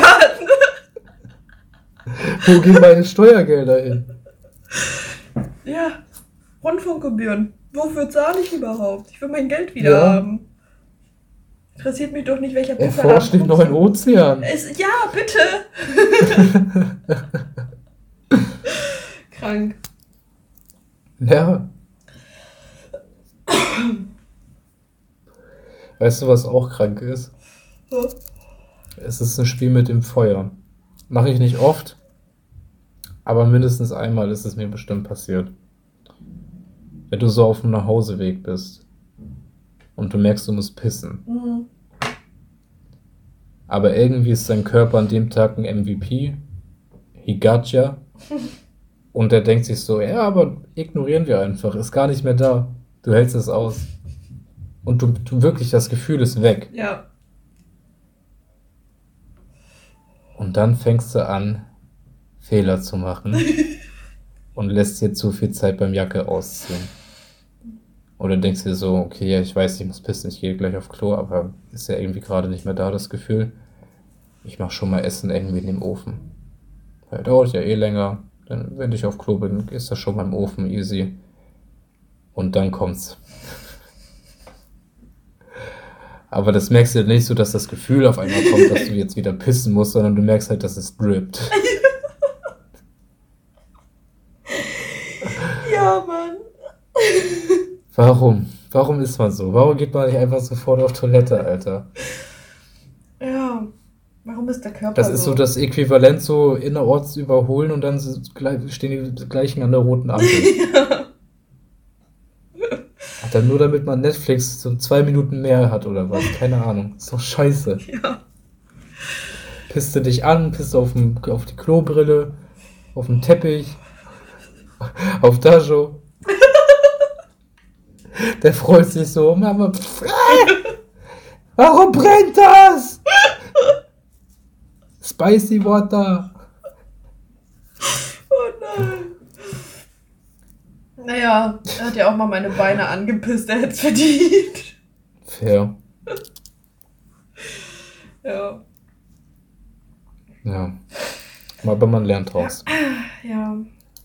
S2: Wo gehen meine Steuergelder hin?
S1: Ja. Rundfunkgebühren. Wofür zahle ich überhaupt? Ich will mein Geld wieder
S2: Ja.
S1: haben. Interessiert mich doch nicht, welcher
S2: Erforscht den neuen Ozean.
S1: Ja, bitte. Krank.
S2: Ja. Weißt du, was auch krank ist?
S1: So.
S2: Es ist ein Spiel mit dem Feuer. Mache ich nicht oft, aber mindestens einmal ist es mir bestimmt passiert. Wenn du so auf dem Nachhauseweg bist und du merkst, du musst pissen,
S1: Mhm.
S2: aber irgendwie ist dein Körper an dem Tag ein MVP, he gotcha, und der denkt sich so, ja, aber ignorieren wir einfach, ist gar nicht mehr da, du hältst es aus. Und du wirklich, das Gefühl ist weg.
S1: Ja.
S2: Und dann fängst du an, Fehler zu machen und lässt dir zu viel Zeit beim Jacke ausziehen. Oder denkst dir so, okay, ja, ich weiß, ich muss pissen, ich gehe gleich auf Klo, aber ist ja irgendwie gerade nicht mehr da, das Gefühl. Ich mache schon mal Essen irgendwie in dem Ofen. Weil dauert ja eh länger. Dann, wenn ich auf Klo bin, ist das schon mal im Ofen easy. Und dann kommt's. Aber das merkst du nicht so, dass das Gefühl auf einmal kommt, dass du jetzt wieder pissen musst, sondern du merkst halt, dass es drippt.
S1: Ja, Mann.
S2: Warum? Warum ist man so? Warum geht man nicht einfach sofort auf Toilette, Alter?
S1: Ja. Warum ist der Körper
S2: Das ist so das Äquivalent so innerorts überholen und dann stehen die gleichen an der roten Ampel.
S1: Ja.
S2: Dann nur damit man Netflix so 2 Minuten mehr hat oder was. Keine Ahnung. Ist doch scheiße.
S1: Ja.
S2: Pisst du dich an, pisst du auf die Klobrille, auf den Teppich, auf Dajo. Der freut sich so, Mama, warum brennt das? Spicy Water.
S1: Oh nein. Naja, er hat ja auch mal meine Beine angepisst, er hätte es verdient.
S2: Fair.
S1: Ja.
S2: Ja. Aber man lernt draus.
S1: Ja.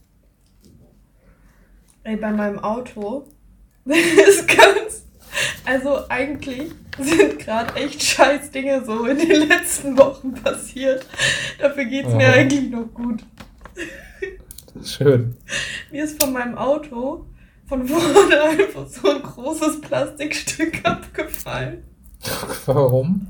S1: Ey, bei meinem Auto ist ganz. Also eigentlich sind gerade echt scheiß Dinge so in den letzten Wochen passiert. Dafür geht's mir
S2: Aha.
S1: eigentlich noch gut.
S2: Schön.
S1: Mir ist von meinem Auto von vorne einfach so ein großes Plastikstück abgefallen.
S2: Warum?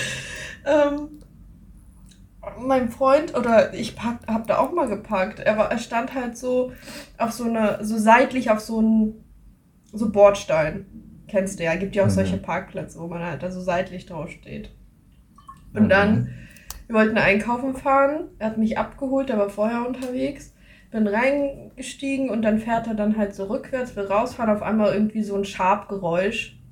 S1: Mein Freund, oder ich hab da auch mal geparkt, er stand halt so auf so seitlich auf so einen so Bordstein. Kennst du ja, gibt ja auch solche Parkplätze, wo man halt da so seitlich drauf steht. Und dann, wir wollten einkaufen fahren, er hat mich abgeholt, er war vorher unterwegs, bin reingestiegen und dann fährt er dann halt so rückwärts, will rausfahren, auf einmal irgendwie so ein Schabgeräusch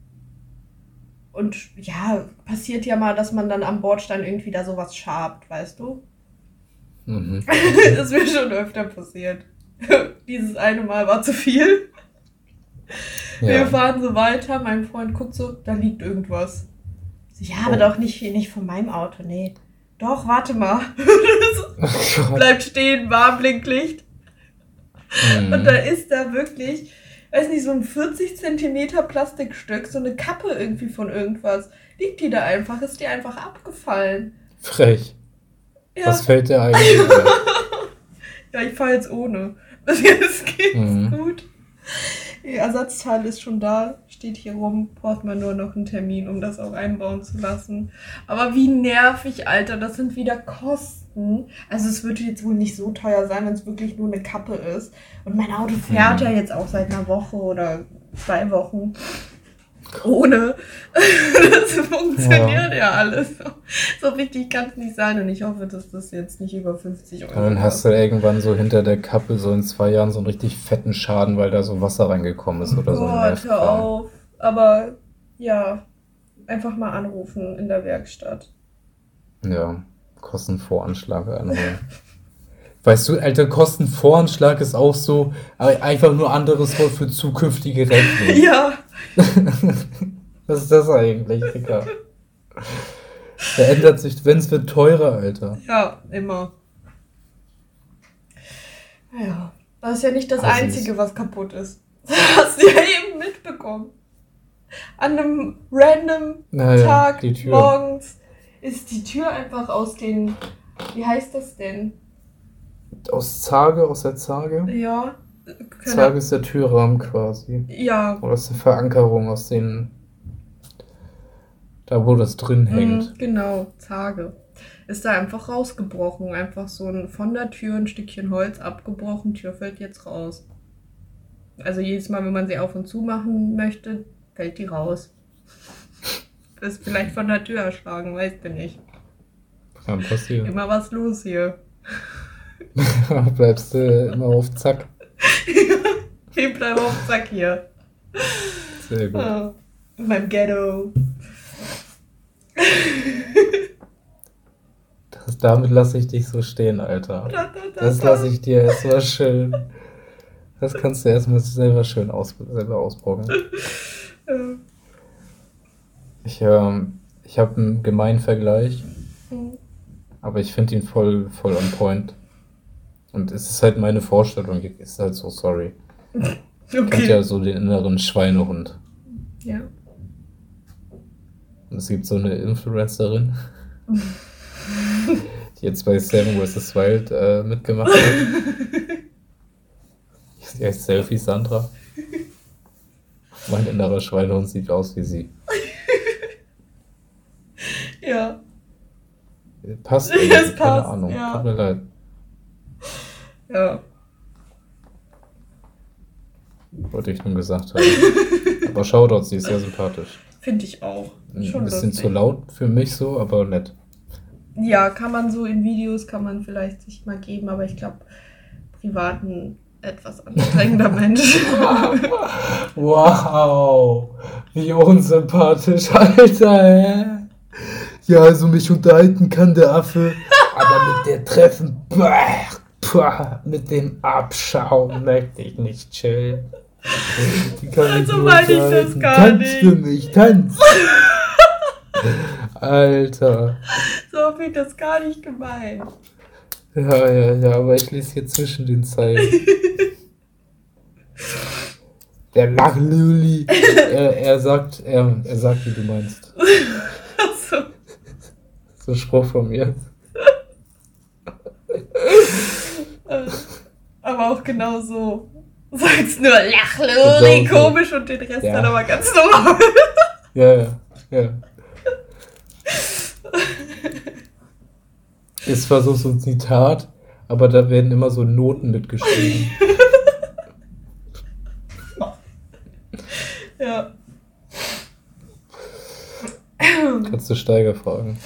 S1: Und ja, passiert ja mal, dass man dann am Bordstein irgendwie da sowas schabt, weißt du?
S2: Mhm.
S1: Das ist mir schon öfter passiert. Dieses eine Mal war zu viel. Wir
S2: Ja.
S1: fahren so weiter, mein Freund guckt so, da liegt irgendwas. So, ja, aber
S2: Oh.
S1: doch nicht von meinem Auto, nee. Doch, warte mal.
S2: Oh
S1: Bleibt stehen, Warnblinklicht.
S2: Mhm.
S1: Und da ist da wirklich, weiß nicht, so ein 40 Zentimeter Plastikstück, so eine Kappe irgendwie von irgendwas. Liegt die da einfach, ist die einfach abgefallen.
S2: Frech.
S1: Ja,
S2: Was fällt dir eigentlich ein?
S1: ja, ich fahre jetzt ohne. Bis jetzt geht's
S2: Mhm.
S1: gut. Die Ersatzteil ist schon da, steht hier rum, braucht man nur noch einen Termin, um das auch einbauen zu lassen. Aber wie nervig, Alter, das sind wieder Kosten. Also es wird jetzt wohl nicht so teuer sein, wenn es wirklich nur eine Kappe ist. Und mein Auto fährt ja jetzt auch seit einer Woche oder 2 Wochen ohne. Das funktioniert ja alles. So richtig kann es nicht sein und ich hoffe, dass das jetzt nicht über 50 Euro
S2: Und dann hast du irgendwann so hinter der Kappe so in 2 Jahren so einen richtig fetten Schaden, weil da so Wasser reingekommen ist oder so ein
S1: Gott, hör
S2: Nervkram.
S1: auf. Aber ja, einfach mal anrufen in der Werkstatt.
S2: Ja, Kostenvoranschlag einholen. Weißt du, Alter, Kostenvoranschlag ist auch so, aber einfach nur anderes Wort für zukünftige Rechnung.
S1: Ja,
S2: Was ist das eigentlich, Digga? Der ändert sich, wenn es wird teurer, Alter.
S1: ja, immer. Ja, das ist ja nicht das
S2: Assis.
S1: Einzige, was kaputt ist. Das hast du ja eben mitbekommen. An einem random
S2: Naja,
S1: Tag
S2: die Tür.
S1: morgens ist die Tür einfach aus den, wie heißt das denn?
S2: Aus der Zarge?
S1: Ja,
S2: Zarge ist der Türrahmen quasi.
S1: ja,
S2: Oder ist die Verankerung aus den, da wo das drin hängt.
S1: genau, Zarge. Ist da einfach rausgebrochen. Einfach so von der Tür ein Stückchen Holz abgebrochen. Tür fällt jetzt raus. Also jedes Mal, wenn man sie auf und zu machen möchte, fällt die raus. Ist vielleicht von der Tür erschlagen, weißt du nicht.
S2: Kann passieren.
S1: Immer was los hier.
S2: Bleibst du immer auf Zack.
S1: Ich bleibe auf Zack hier.
S2: Sehr gut.
S1: Ah, in meinem Ghetto.
S2: Damit lasse ich dich so stehen, Alter.
S1: Da, da, da,
S2: Das
S1: da.
S2: lasse ich dir erstmal schön. Das kannst du erstmal selber schön selber ausprobieren.
S1: Äh,
S2: Ich habe einen gemeinen Vergleich, aber ich finde ihn voll on point. Und es ist halt meine Vorstellung, ist halt so, sorry. Kennt
S1: Okay.
S2: ja so den inneren Schweinehund.
S1: Ja.
S2: Und es gibt so eine Influencerin, die jetzt bei Seven vs. Wild mitgemacht hat. Die heißt Selfie Sandra. Mein innerer Schweinehund sieht aus wie sie.
S1: Ja.
S2: Passt
S1: Es
S2: irgendwie, keine
S1: passt,
S2: Ahnung.
S1: ja.
S2: Tut mir leid.
S1: Ja.
S2: Wollte ich nur gesagt haben. Aber Shoutout, sie ist sehr sympathisch.
S1: Finde ich auch. Schon
S2: Ein bisschen
S1: lustig.
S2: zu laut für mich so, aber nett.
S1: Ja, kann man so in Videos, kann man vielleicht sich mal geben, aber ich glaube, privat ein etwas anstrengender Mensch.
S2: Wow, wie unsympathisch, Alter, hä? Ja, also mich unterhalten kann der Affe, aber mit der Treffen, mit dem Abschaum möchte ich nicht chillen. Die kann
S1: So
S2: nur
S1: meine ich das
S2: unterhalten.
S1: gar
S2: Tanz
S1: nicht.
S2: für mich, tanz! Alter.
S1: So habe ich das gar nicht gemeint.
S2: Ja, aber ich lese hier zwischen den Zeilen. Der Lachlöli. Er sagt, wie du meinst.
S1: Achso.
S2: So ein Spruch von mir.
S1: Aber auch genau so. Sag's nur Lachlöli,
S2: Genau so.
S1: komisch und den Rest
S2: Ja.
S1: dann aber ganz normal.
S2: Ja. Ist zwar so ein Zitat, aber da werden immer so Noten mitgeschrieben.
S1: Ja.
S2: Kannst du Steiger fragen.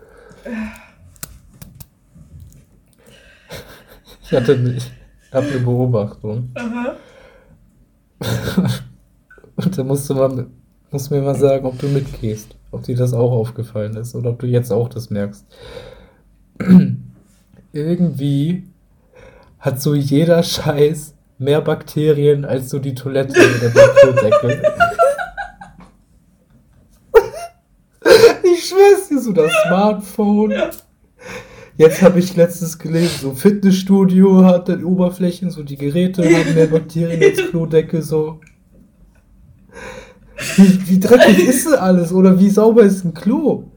S2: Ich habe eine Beobachtung.
S1: Aha.
S2: Und da musste man Musst mir mal sagen, ob du mitgehst. Ob dir das auch aufgefallen ist oder ob du jetzt auch das merkst. Irgendwie hat so jeder Scheiß mehr Bakterien als so die Toilette oder der Klodeckel. Ich schwör's dir, so das Smartphone. Jetzt habe ich letztens gelesen, so Fitnessstudio hat die Oberflächen, so die Geräte haben mehr Bakterien als Klodeckel, so. Wie dreckig ist das alles? Oder wie sauber ist ein Klo?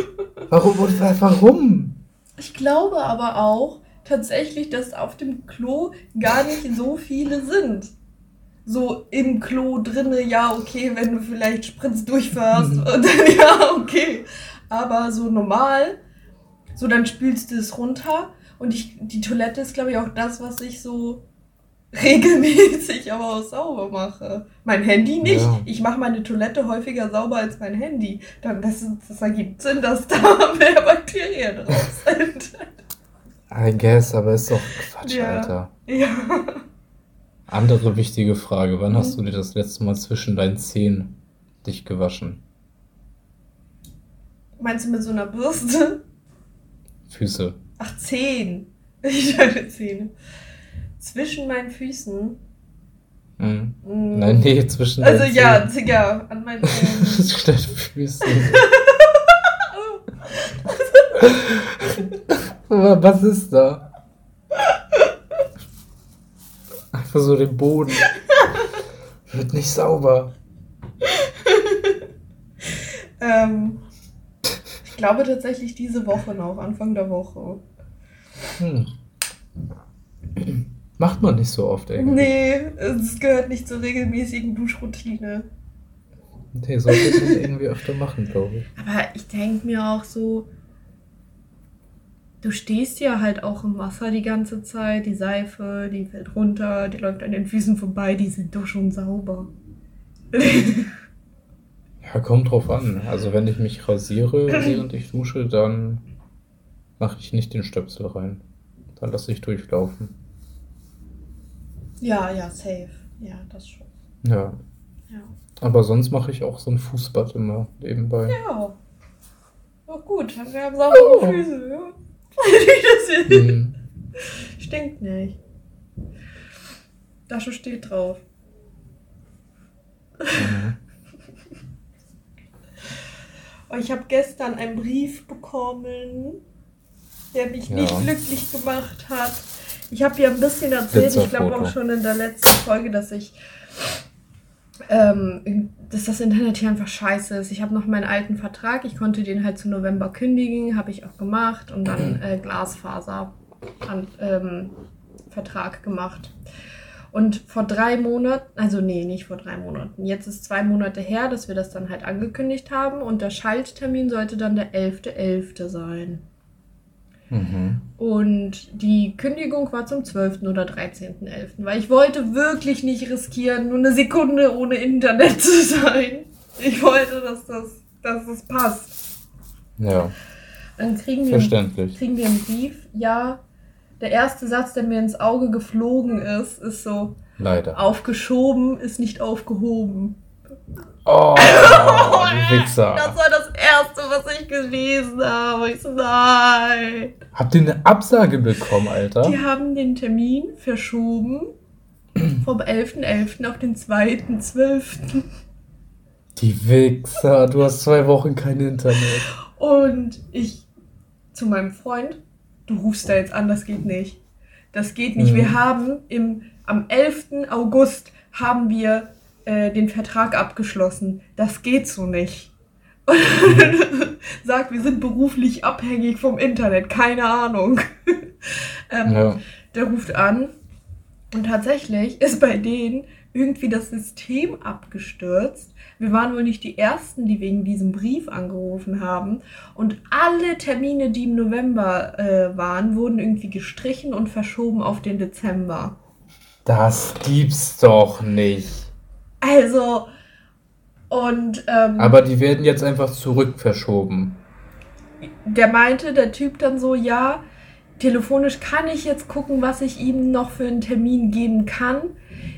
S2: Warum?
S1: Ich glaube aber auch tatsächlich, dass auf dem Klo gar nicht so viele sind. So im Klo drinne, ja, okay, wenn du vielleicht Spritz durchfährst, dann ja, okay. Aber so normal, so dann spülst du es runter und die Toilette ist, glaube ich, auch das, was ich so regelmäßig aber auch sauber mache. Mein Handy nicht.
S2: Ja.
S1: Ich mache meine Toilette häufiger sauber als mein Handy. Das ergibt Sinn, dass da mehr Bakterien drauf sind.
S2: I guess, aber ist doch Quatsch,
S1: Ja.
S2: Alter.
S1: Ja.
S2: Andere wichtige Frage. Wann hast du dir das letzte Mal zwischen deinen Zehen dich gewaschen?
S1: Meinst du mit so einer Bürste?
S2: Füße.
S1: Ach, 10. Ich dachte Zähne. Zwischen meinen Füßen.
S2: Mhm. Nein, nee, zwischen
S1: Also
S2: deinen
S1: ja,
S2: Zehen.
S1: ja, an meinen Zähnen.
S2: Zwischen deinen Füßen. Was ist da? Einfach so den Boden. Wird nicht sauber.
S1: Ich glaube tatsächlich diese Woche noch, Anfang der Woche.
S2: Macht man nicht so oft irgendwie.
S1: Nee, es gehört nicht zur regelmäßigen Duschroutine.
S2: Nee, sollte man irgendwie öfter machen, glaube ich.
S1: Aber ich denke mir auch so, du stehst ja halt auch im Wasser die ganze Zeit, die Seife, die fällt runter, die läuft an den Füßen vorbei, die sind doch schon sauber.
S2: Ja, kommt drauf an. Also wenn ich mich rasiere, während ich dusche, dann mache ich nicht den Stöpsel rein. Dann lasse ich durchlaufen.
S1: Ja, safe. Ja, das schon.
S2: Ja.
S1: Ja.
S2: Aber sonst mache ich auch so ein Fußbad immer nebenbei.
S1: Ja. Oh gut, wir haben saubere Füße, ja. Das hier stinkt nicht. Da schon steht drauf. Oh, ich habe gestern einen Brief bekommen, der mich nicht glücklich gemacht hat. Ich habe ja ein bisschen erzählt, ich glaube auch schon in der letzten Folge, dass das Internet hier einfach scheiße ist. Ich habe noch meinen alten Vertrag, ich konnte den halt zu November kündigen, habe ich auch gemacht und dann Glasfaser-Vertrag gemacht. Und vor 3 Monaten, also nee, nicht vor 3 Monaten, jetzt ist 2 Monate her, dass wir das dann halt angekündigt haben und der Schalttermin sollte dann der 11.11. sein. Und die Kündigung war zum 12. oder 13.11., weil ich wollte wirklich nicht riskieren, nur eine Sekunde ohne Internet zu sein. Ich wollte, dass das passt.
S2: Ja,
S1: Dann kriegen
S2: verständlich.
S1: wir einen Brief. Ja, der erste Satz, der mir ins Auge geflogen ist so:
S2: Leider.
S1: Aufgeschoben ist nicht aufgehoben.
S2: Oh, du Wichser.
S1: Das war das Erste, was ich gelesen habe. Ich so, nein.
S2: Habt ihr eine Absage bekommen, Alter?
S1: Die haben den Termin verschoben vom 11.11. auf den 2.12.
S2: Die Wichser, du hast 2 Wochen kein Internet.
S1: Und ich zu meinem Freund, du rufst da jetzt an, das geht nicht. Das geht nicht. Wir haben am 11. August haben wir den Vertrag abgeschlossen. Das geht so nicht. Und sagt, wir sind beruflich abhängig vom Internet. Keine Ahnung. Der ruft an und tatsächlich ist bei denen irgendwie das System abgestürzt. Wir waren wohl nicht die Ersten, die wegen diesem Brief angerufen haben. Und alle Termine, die im November waren, wurden irgendwie gestrichen und verschoben auf den Dezember.
S2: Das gibt's doch nicht.
S1: Also, und
S2: aber die werden jetzt einfach zurück verschoben.
S1: der Typ dann so, ja, telefonisch kann ich jetzt gucken, was ich ihm noch für einen Termin geben kann.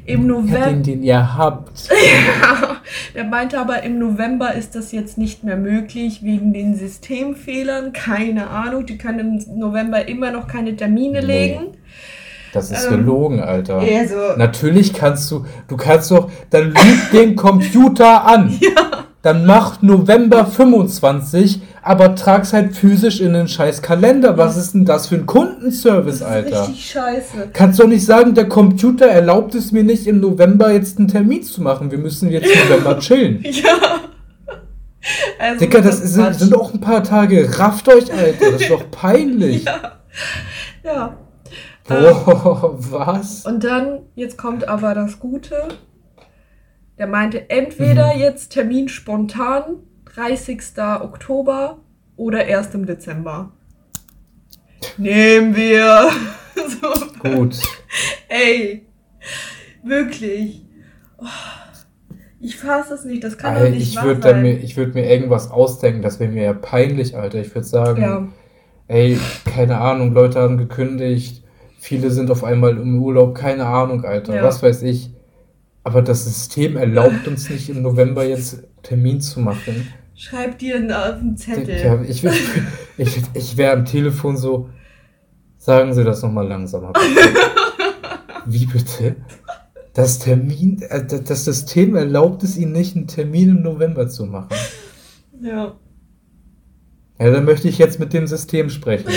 S1: Im November.
S2: Den ihr habt.
S1: Der meinte aber, im November ist das jetzt nicht mehr möglich, wegen den Systemfehlern. Keine Ahnung, die können im November immer noch keine Termine legen.
S2: Das ist gelogen, Alter.
S1: Also,
S2: Natürlich kannst du kannst doch, dann lüg den Computer an.
S1: ja.
S2: Dann mach November 25, aber trag's halt physisch in den scheiß Kalender. Was ist denn das für ein Kundenservice,
S1: Das ist
S2: Alter?
S1: richtig scheiße.
S2: Kannst doch nicht sagen, der Computer erlaubt es mir nicht, im November jetzt einen Termin zu machen. Wir müssen jetzt im November chillen.
S1: Ja. Also,
S2: Dicker, das sind auch ein paar Tage. Rafft euch, Alter. Das ist doch peinlich.
S1: Ja.
S2: Boah, was?
S1: Und dann, jetzt kommt aber das Gute. Der meinte, entweder jetzt Termin spontan, 30. Oktober oder erst im Dezember. Nehmen wir. So.
S2: Gut.
S1: Ey, wirklich. Oh, ich fasse es nicht, das kann doch nicht wahr sein.
S2: Ich würde mir irgendwas ausdenken, das wäre mir ja peinlich, Alter. Ich würde sagen,
S1: Ja.
S2: ey, keine Ahnung, Leute haben gekündigt, viele sind auf einmal im Urlaub, keine Ahnung, Alter,
S1: Ja.
S2: was weiß ich. Aber das System erlaubt uns nicht, im November jetzt Termin zu machen.
S1: Schreib dir einen Zettel.
S2: Ja, ich wäre am Telefon so, sagen Sie das nochmal langsamer. Bitte. Wie bitte? Das System erlaubt es Ihnen nicht, einen Termin im November zu machen.
S1: Ja.
S2: Ja, dann möchte ich jetzt mit dem System sprechen.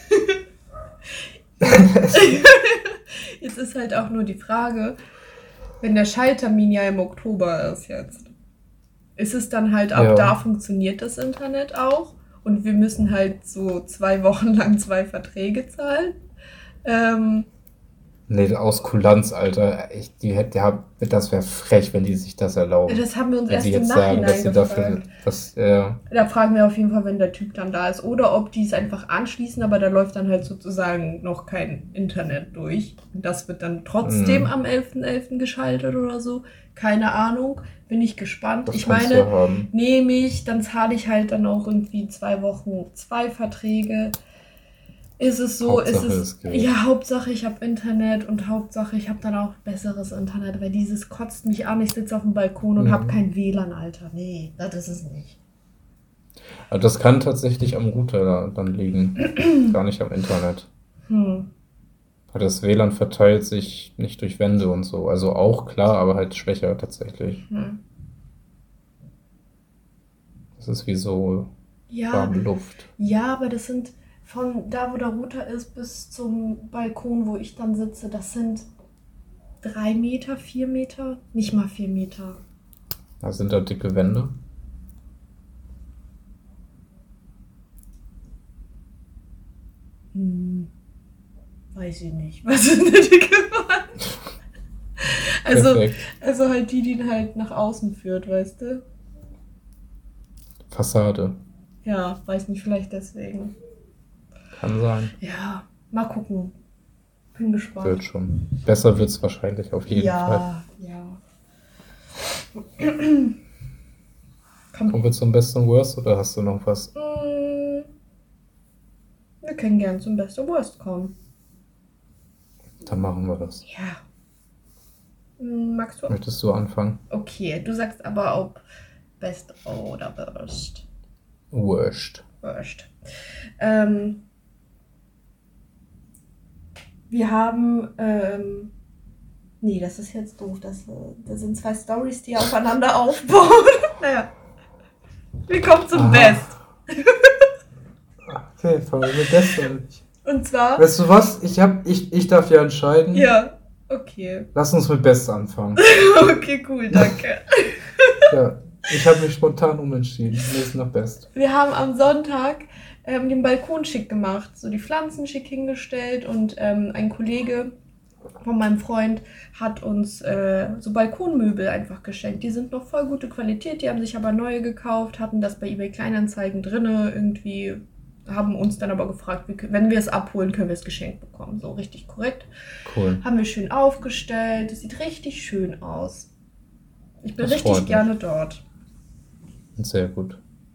S1: Jetzt ist halt auch nur die Frage, wenn der Schalttermin ja im Oktober ist jetzt, ist es dann halt ab da funktioniert das Internet auch und wir müssen halt so 2 Wochen lang 2 Verträge zahlen?
S2: Nee, aus Kulanz, Alter. Das wäre frech, wenn die sich das erlauben.
S1: Das haben wir uns
S2: Wenn
S1: erst
S2: sie
S1: im
S2: jetzt sagen, dass
S1: Nachhinein
S2: sie dafür.
S1: gefragt. Da fragen wir auf jeden Fall, wenn der Typ dann da ist. Oder ob die es einfach anschließen, aber da läuft dann halt sozusagen noch kein Internet durch. Und das wird dann trotzdem am 11.11. geschaltet oder so. Keine Ahnung. Bin ich gespannt.
S2: Das
S1: ich
S2: kannst
S1: meine,
S2: du haben.
S1: nehme ich, dann zahle ich halt dann auch irgendwie 2 Wochen 2 Verträge. Ist es so,
S2: Hauptsache, es geht.
S1: ja, Hauptsache ich habe Internet und Hauptsache ich habe dann auch besseres Internet, weil dieses kotzt mich an, ich sitze auf dem Balkon und habe kein WLAN, Alter. Nee, das ist es nicht.
S2: Also das kann tatsächlich am Router dann liegen, gar nicht am Internet. Weil das WLAN verteilt sich nicht durch Wände und so. Also auch klar, aber halt schwächer tatsächlich. Das ist wie so warme Luft.
S1: Ja, aber das sind von da, wo der Router ist, bis zum Balkon, wo ich dann sitze, das sind 3 Meter, 4 Meter, nicht mal 4 Meter.
S2: Da sind da dicke Wände.
S1: Weiß ich nicht. Was sind denn die Gewalt?
S2: Perfekt.
S1: Also halt die halt nach außen führt, weißt du?
S2: Fassade.
S1: Ja, weiß nicht, vielleicht deswegen.
S2: Kann sein.
S1: Ja, mal gucken. Bin gespannt.
S2: Wird schon. Besser wird es wahrscheinlich auf jeden Fall.
S1: Ja.
S2: Kommen wir zum Best und Worst oder hast du noch was?
S1: Wir können gern zum Best or Worst kommen.
S2: Dann machen wir das.
S1: Ja. Magst du?
S2: Möchtest du anfangen?
S1: Okay, du sagst aber ob Best oder Worst.
S2: Worst.
S1: Wir haben, nee, das ist jetzt doof. Das sind 2 Storys, die aufeinander aufbauen. Naja. Wir kommen zum Best.
S2: Okay, fangen wir mit Best an.
S1: Und zwar.
S2: Weißt du was? Ich darf ja entscheiden.
S1: Ja, okay.
S2: Lass uns mit Best anfangen.
S1: Okay, cool, danke.
S2: Ja, ich habe mich spontan umentschieden. Mir ist noch Best.
S1: Wir haben am Sonntag den Balkon schick gemacht, so die Pflanzen schick hingestellt und ein Kollege von meinem Freund hat uns so Balkonmöbel einfach geschenkt. Die sind noch voll gute Qualität, die haben sich aber neue gekauft, hatten das bei eBay Kleinanzeigen drinne, irgendwie haben uns dann aber gefragt, wenn wir es abholen, können wir es geschenkt bekommen. So richtig korrekt.
S2: Cool.
S1: Haben wir schön aufgestellt, das sieht richtig schön aus. Ich bin
S2: Das freut
S1: richtig
S2: mich.
S1: gerne dort.
S2: Sehr gut.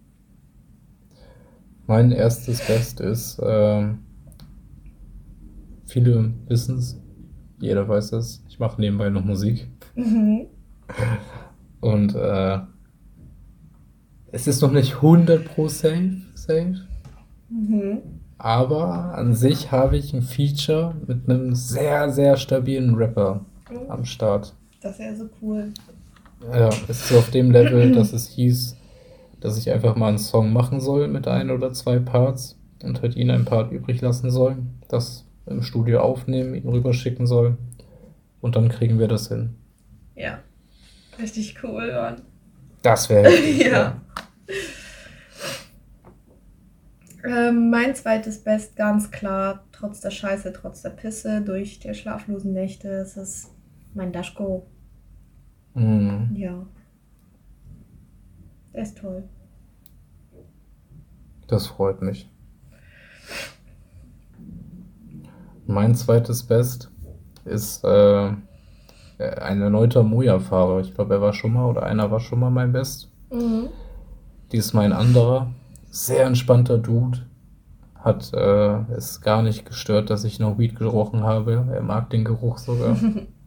S2: Mein erstes Best ist, viele wissen es, Jeder weiß es. Ich mache nebenbei noch Musik.
S1: Mhm.
S2: Und es ist noch nicht 100% safe.
S1: Mhm.
S2: Aber an sich habe ich ein Feature mit einem sehr, sehr stabilen Rapper am Start.
S1: Das wäre so cool.
S2: Ja, es ist auf dem Level, dass es hieß, dass ich einfach mal einen Song machen soll mit ein oder zwei Parts und halt ihn ein Part übrig lassen soll, das im Studio aufnehmen, ihn rüberschicken soll und dann kriegen wir das hin.
S1: Ja, richtig cool, Mann.
S2: Das wäre heftig.
S1: Ja. Mein zweites Best, ganz klar, trotz der Scheiße, trotz der Pisse, durch die schlaflosen Nächte, es ist mein Daschko.
S2: Mhm.
S1: Ja. Der ist toll.
S2: Das freut mich. Mein zweites Best ist ein erneuter Moja-Fahrer. Ich glaube, er war schon mal oder einer war schon mal mein Best.
S1: Mhm.
S2: Diesmal ein anderer. Sehr entspannter Dude. Hat es gar nicht gestört, dass ich noch Weed gerochen habe. Er mag den Geruch sogar.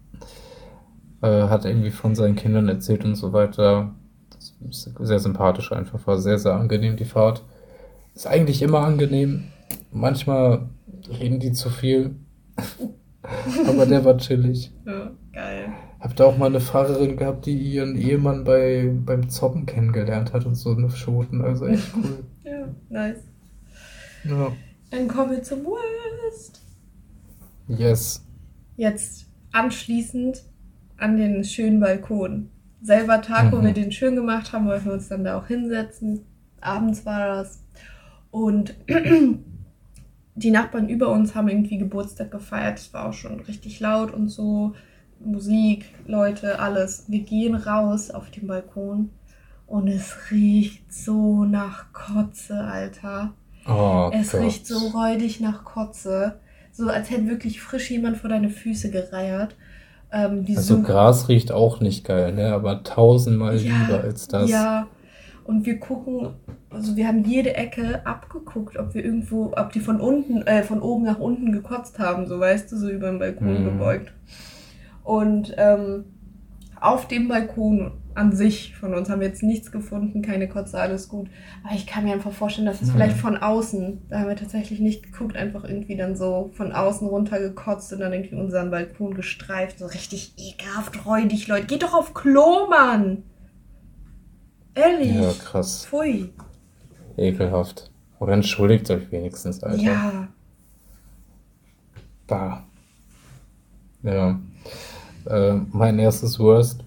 S2: Hat irgendwie von seinen Kindern erzählt und so weiter. Das ist sehr sympathisch einfach. War sehr, sehr angenehm die Fahrt. Ist eigentlich immer angenehm. Manchmal reden die zu viel. Aber der war chillig.
S1: Ja, geil.
S2: Hab da auch mal eine Fahrerin gehabt, die ihren Ehemann beim Zocken kennengelernt hat und so eine Schoten. Also echt cool.
S1: Ja, nice.
S2: Ja.
S1: Dann kommen wir zum Worst.
S2: Yes.
S1: Jetzt anschließend an den schönen Balkon. Selber Tag, wo wir den schön gemacht haben, wollten wir uns dann da auch hinsetzen. Abends war das. Und die Nachbarn über uns haben irgendwie Geburtstag gefeiert. Es war auch schon richtig laut und so. Musik, Leute, alles. Wir gehen raus auf den Balkon und es riecht so nach Kotze, Alter.
S2: Oh
S1: Es
S2: Gott.
S1: riecht so räudig nach Kotze. So als hätte wirklich frisch jemand vor deine Füße gereiert.
S2: Also Gras riecht auch nicht geil, ne? Aber tausendmal lieber als das.
S1: Ja, und wir gucken, also wir haben jede Ecke abgeguckt, ob die von oben nach unten gekotzt haben, so weißt du, so über den Balkon gebeugt. Und auf dem Balkon an sich von uns haben wir jetzt nichts gefunden, keine Kotze, alles gut. Aber ich kann mir einfach vorstellen, dass es vielleicht von außen, da haben wir tatsächlich nicht geguckt, einfach irgendwie dann so von außen runter gekotzt und dann irgendwie unseren Balkon gestreift. So richtig ekelhaft, räudig, Leute. Geht doch auf Klo, Mann! Ehrlich?
S2: Ja, krass.
S1: Pfui.
S2: Ekelhaft. Oder entschuldigt euch wenigstens, Alter.
S1: Ja.
S2: Bah. Ja. Mein erstes Worst.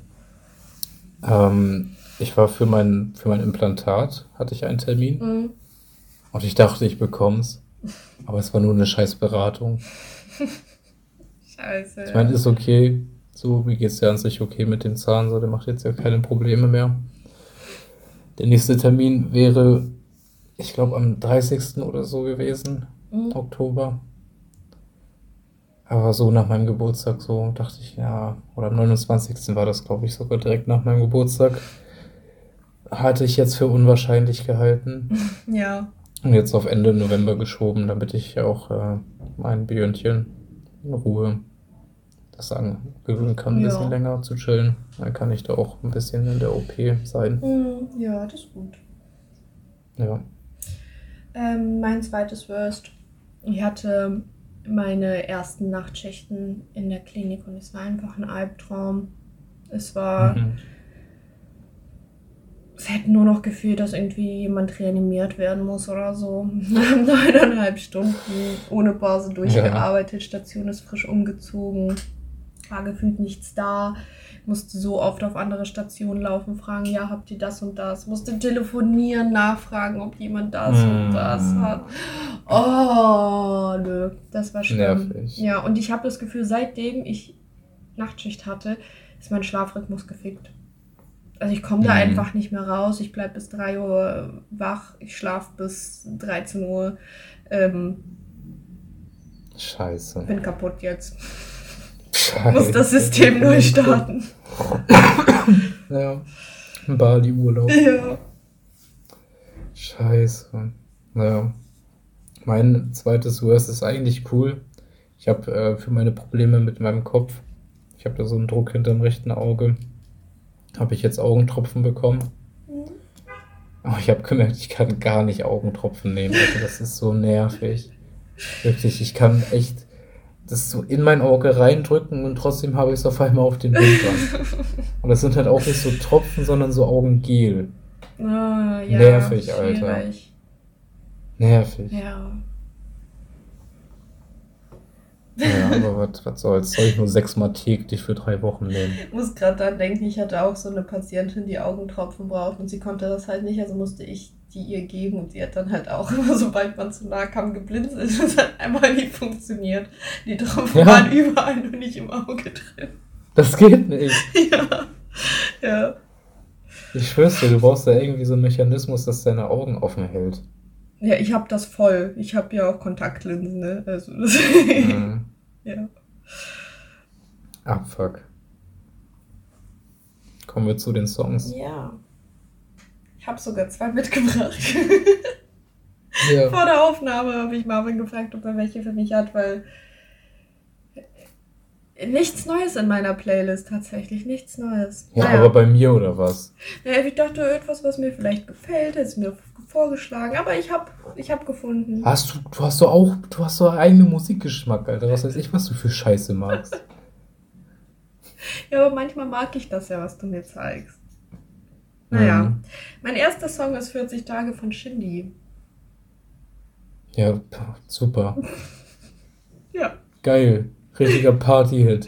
S2: Ich war für mein Implantat, hatte ich einen Termin. Und ich dachte, ich bekomm's. Aber es war nur eine scheiß Beratung.
S1: Scheiße.
S2: Ich meine, ist okay. So, mir geht's ja an sich okay mit dem Zahn. So, der macht jetzt ja keine Probleme mehr. Der nächste Termin wäre, ich glaube, am 30. oder so gewesen. Oktober. Aber so nach meinem Geburtstag, so dachte ich, ja, oder am 29. war das, glaube ich, sogar direkt nach meinem Geburtstag. Hatte ich jetzt für unwahrscheinlich gehalten.
S1: Ja.
S2: Und jetzt auf Ende November geschoben, damit ich auch mein Birnchen in Ruhe das gewöhnen kann, ein bisschen länger zu chillen. Dann kann ich da auch ein bisschen in der OP sein.
S1: Ja, das ist gut.
S2: Ja.
S1: Mein zweites Worst. Ich hatte meine ersten Nachtschichten in der Klinik und es war einfach ein Albtraum. Es hätte nur noch gefehlt, dass irgendwie jemand reanimiert werden muss oder so. Wir haben 9,5 Stunden ohne Pause durchgearbeitet, Station ist frisch umgezogen, war gefühlt nichts da. Musste so oft auf andere Stationen laufen, fragen, ja, habt ihr das und das? Musste telefonieren, nachfragen, ob jemand das und das hat. Oh, nö, das war schlimm.
S2: Nervig.
S1: Ja, und ich habe das Gefühl, seitdem ich Nachtschicht hatte, ist mein Schlafrhythmus gefickt. Also ich komme da einfach nicht mehr raus. Ich bleibe bis 3 Uhr wach. Ich schlafe bis 13 Uhr.
S2: Scheiße.
S1: Bin kaputt jetzt.
S2: Scheiße.
S1: Muss das System neu starten.
S2: Ja. Bali-Urlaub.
S1: Ja.
S2: Scheiße. Naja. Mein zweites Worst ist eigentlich cool. Ich habe für meine Probleme mit meinem Kopf, ich habe da so einen Druck hinterm rechten Auge, habe ich jetzt Augentropfen bekommen. Aber ich habe gemerkt, ich kann gar nicht Augentropfen nehmen. Also das ist so nervig. Wirklich, ich kann echt das so in mein Auge reindrücken und trotzdem habe ich es auf einmal auf den Wimpern. Und das sind halt auch nicht so Tropfen, sondern so Augengel.
S1: Ja,
S2: Nervig, Alter.
S1: schwierig.
S2: Nervig.
S1: Ja.
S2: Ja, aber was soll's? Soll ich nur 6-mal täglich für 3 Wochen nehmen?
S1: Ich muss gerade dran denken, ich hatte auch so eine Patientin, die Augentropfen braucht und sie konnte das halt nicht, also musste ich die ihr geben und sie hat dann halt auch immer, sobald man zu nah kam, geblinzelt. Das hat einmal nicht funktioniert. Die Tropfen waren überall, nur nicht im Auge drin.
S2: Das geht nicht.
S1: Ja.
S2: Ich schwör's dir, du brauchst da irgendwie so einen Mechanismus, das deine Augen offen hält.
S1: Ja, ich hab das voll. Ich hab ja auch Kontaktlinsen, ne? Also das ja.
S2: Fuck. Kommen wir zu den Songs.
S1: Ja. Ich habe sogar 2 mitgebracht.
S2: Ja.
S1: Vor der Aufnahme habe ich Marvin gefragt, ob er welche für mich hat, weil nichts Neues in meiner Playlist tatsächlich, nichts Neues.
S2: Ja, aber bei mir oder was?
S1: Ja, ich dachte, etwas, was mir vielleicht gefällt, ist mir vorgeschlagen, aber ich hab gefunden.
S2: Du hast doch eigenen Musikgeschmack, Alter. Was weiß ich, was du für Scheiße magst.
S1: Ja, aber manchmal mag ich das ja, was du mir zeigst. Naja, mein erster Song ist 40 Tage von Shindy.
S2: Ja, super.
S1: Ja.
S2: Geil. Richtiger Party-Hit.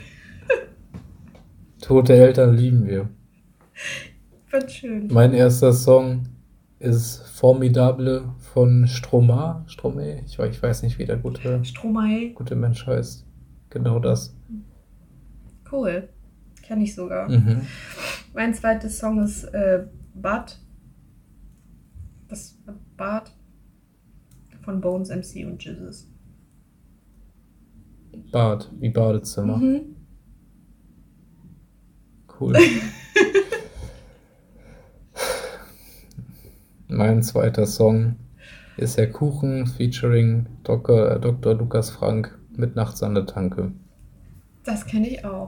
S2: Tote Eltern lieben wir.
S1: Fand schön.
S2: Mein erster Song ist Formidable von Stromae. Ich weiß nicht, wie der gute Mensch heißt. Genau das.
S1: Cool. Kenn ich sogar. Mein zweites Song ist Bad. Das Bad von Bones MC und Jesus.
S2: Bad, wie Badezimmer. Cool. Mein zweiter Song ist der Kuchen featuring Dr. Lukas Frank mit Nachts an der Tanke.
S1: Das kenne ich auch.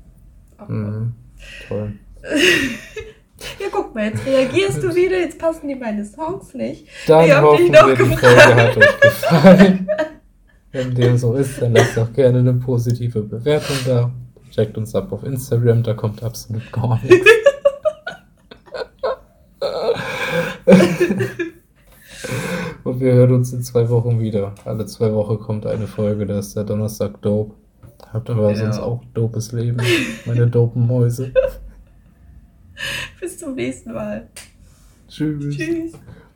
S2: Toll.
S1: Ja, guck mal, jetzt reagierst du wieder, jetzt passen dir meine Songs nicht.
S2: Dann hoffen wir, die Folge hat euch gefallen. Wenn dem so ist, dann lasst doch gerne eine positive Bewertung da. Checkt uns ab auf Instagram, da kommt absolut gar nichts. Und wir hören uns in 2 Wochen wieder. Alle 2 Wochen kommt eine Folge, da ist der Donnerstag dope. Habt aber sonst auch dopes Leben, meine dopen Mäuse.
S1: Bis zum nächsten Mal.
S2: Tschüss.
S1: Tschüss.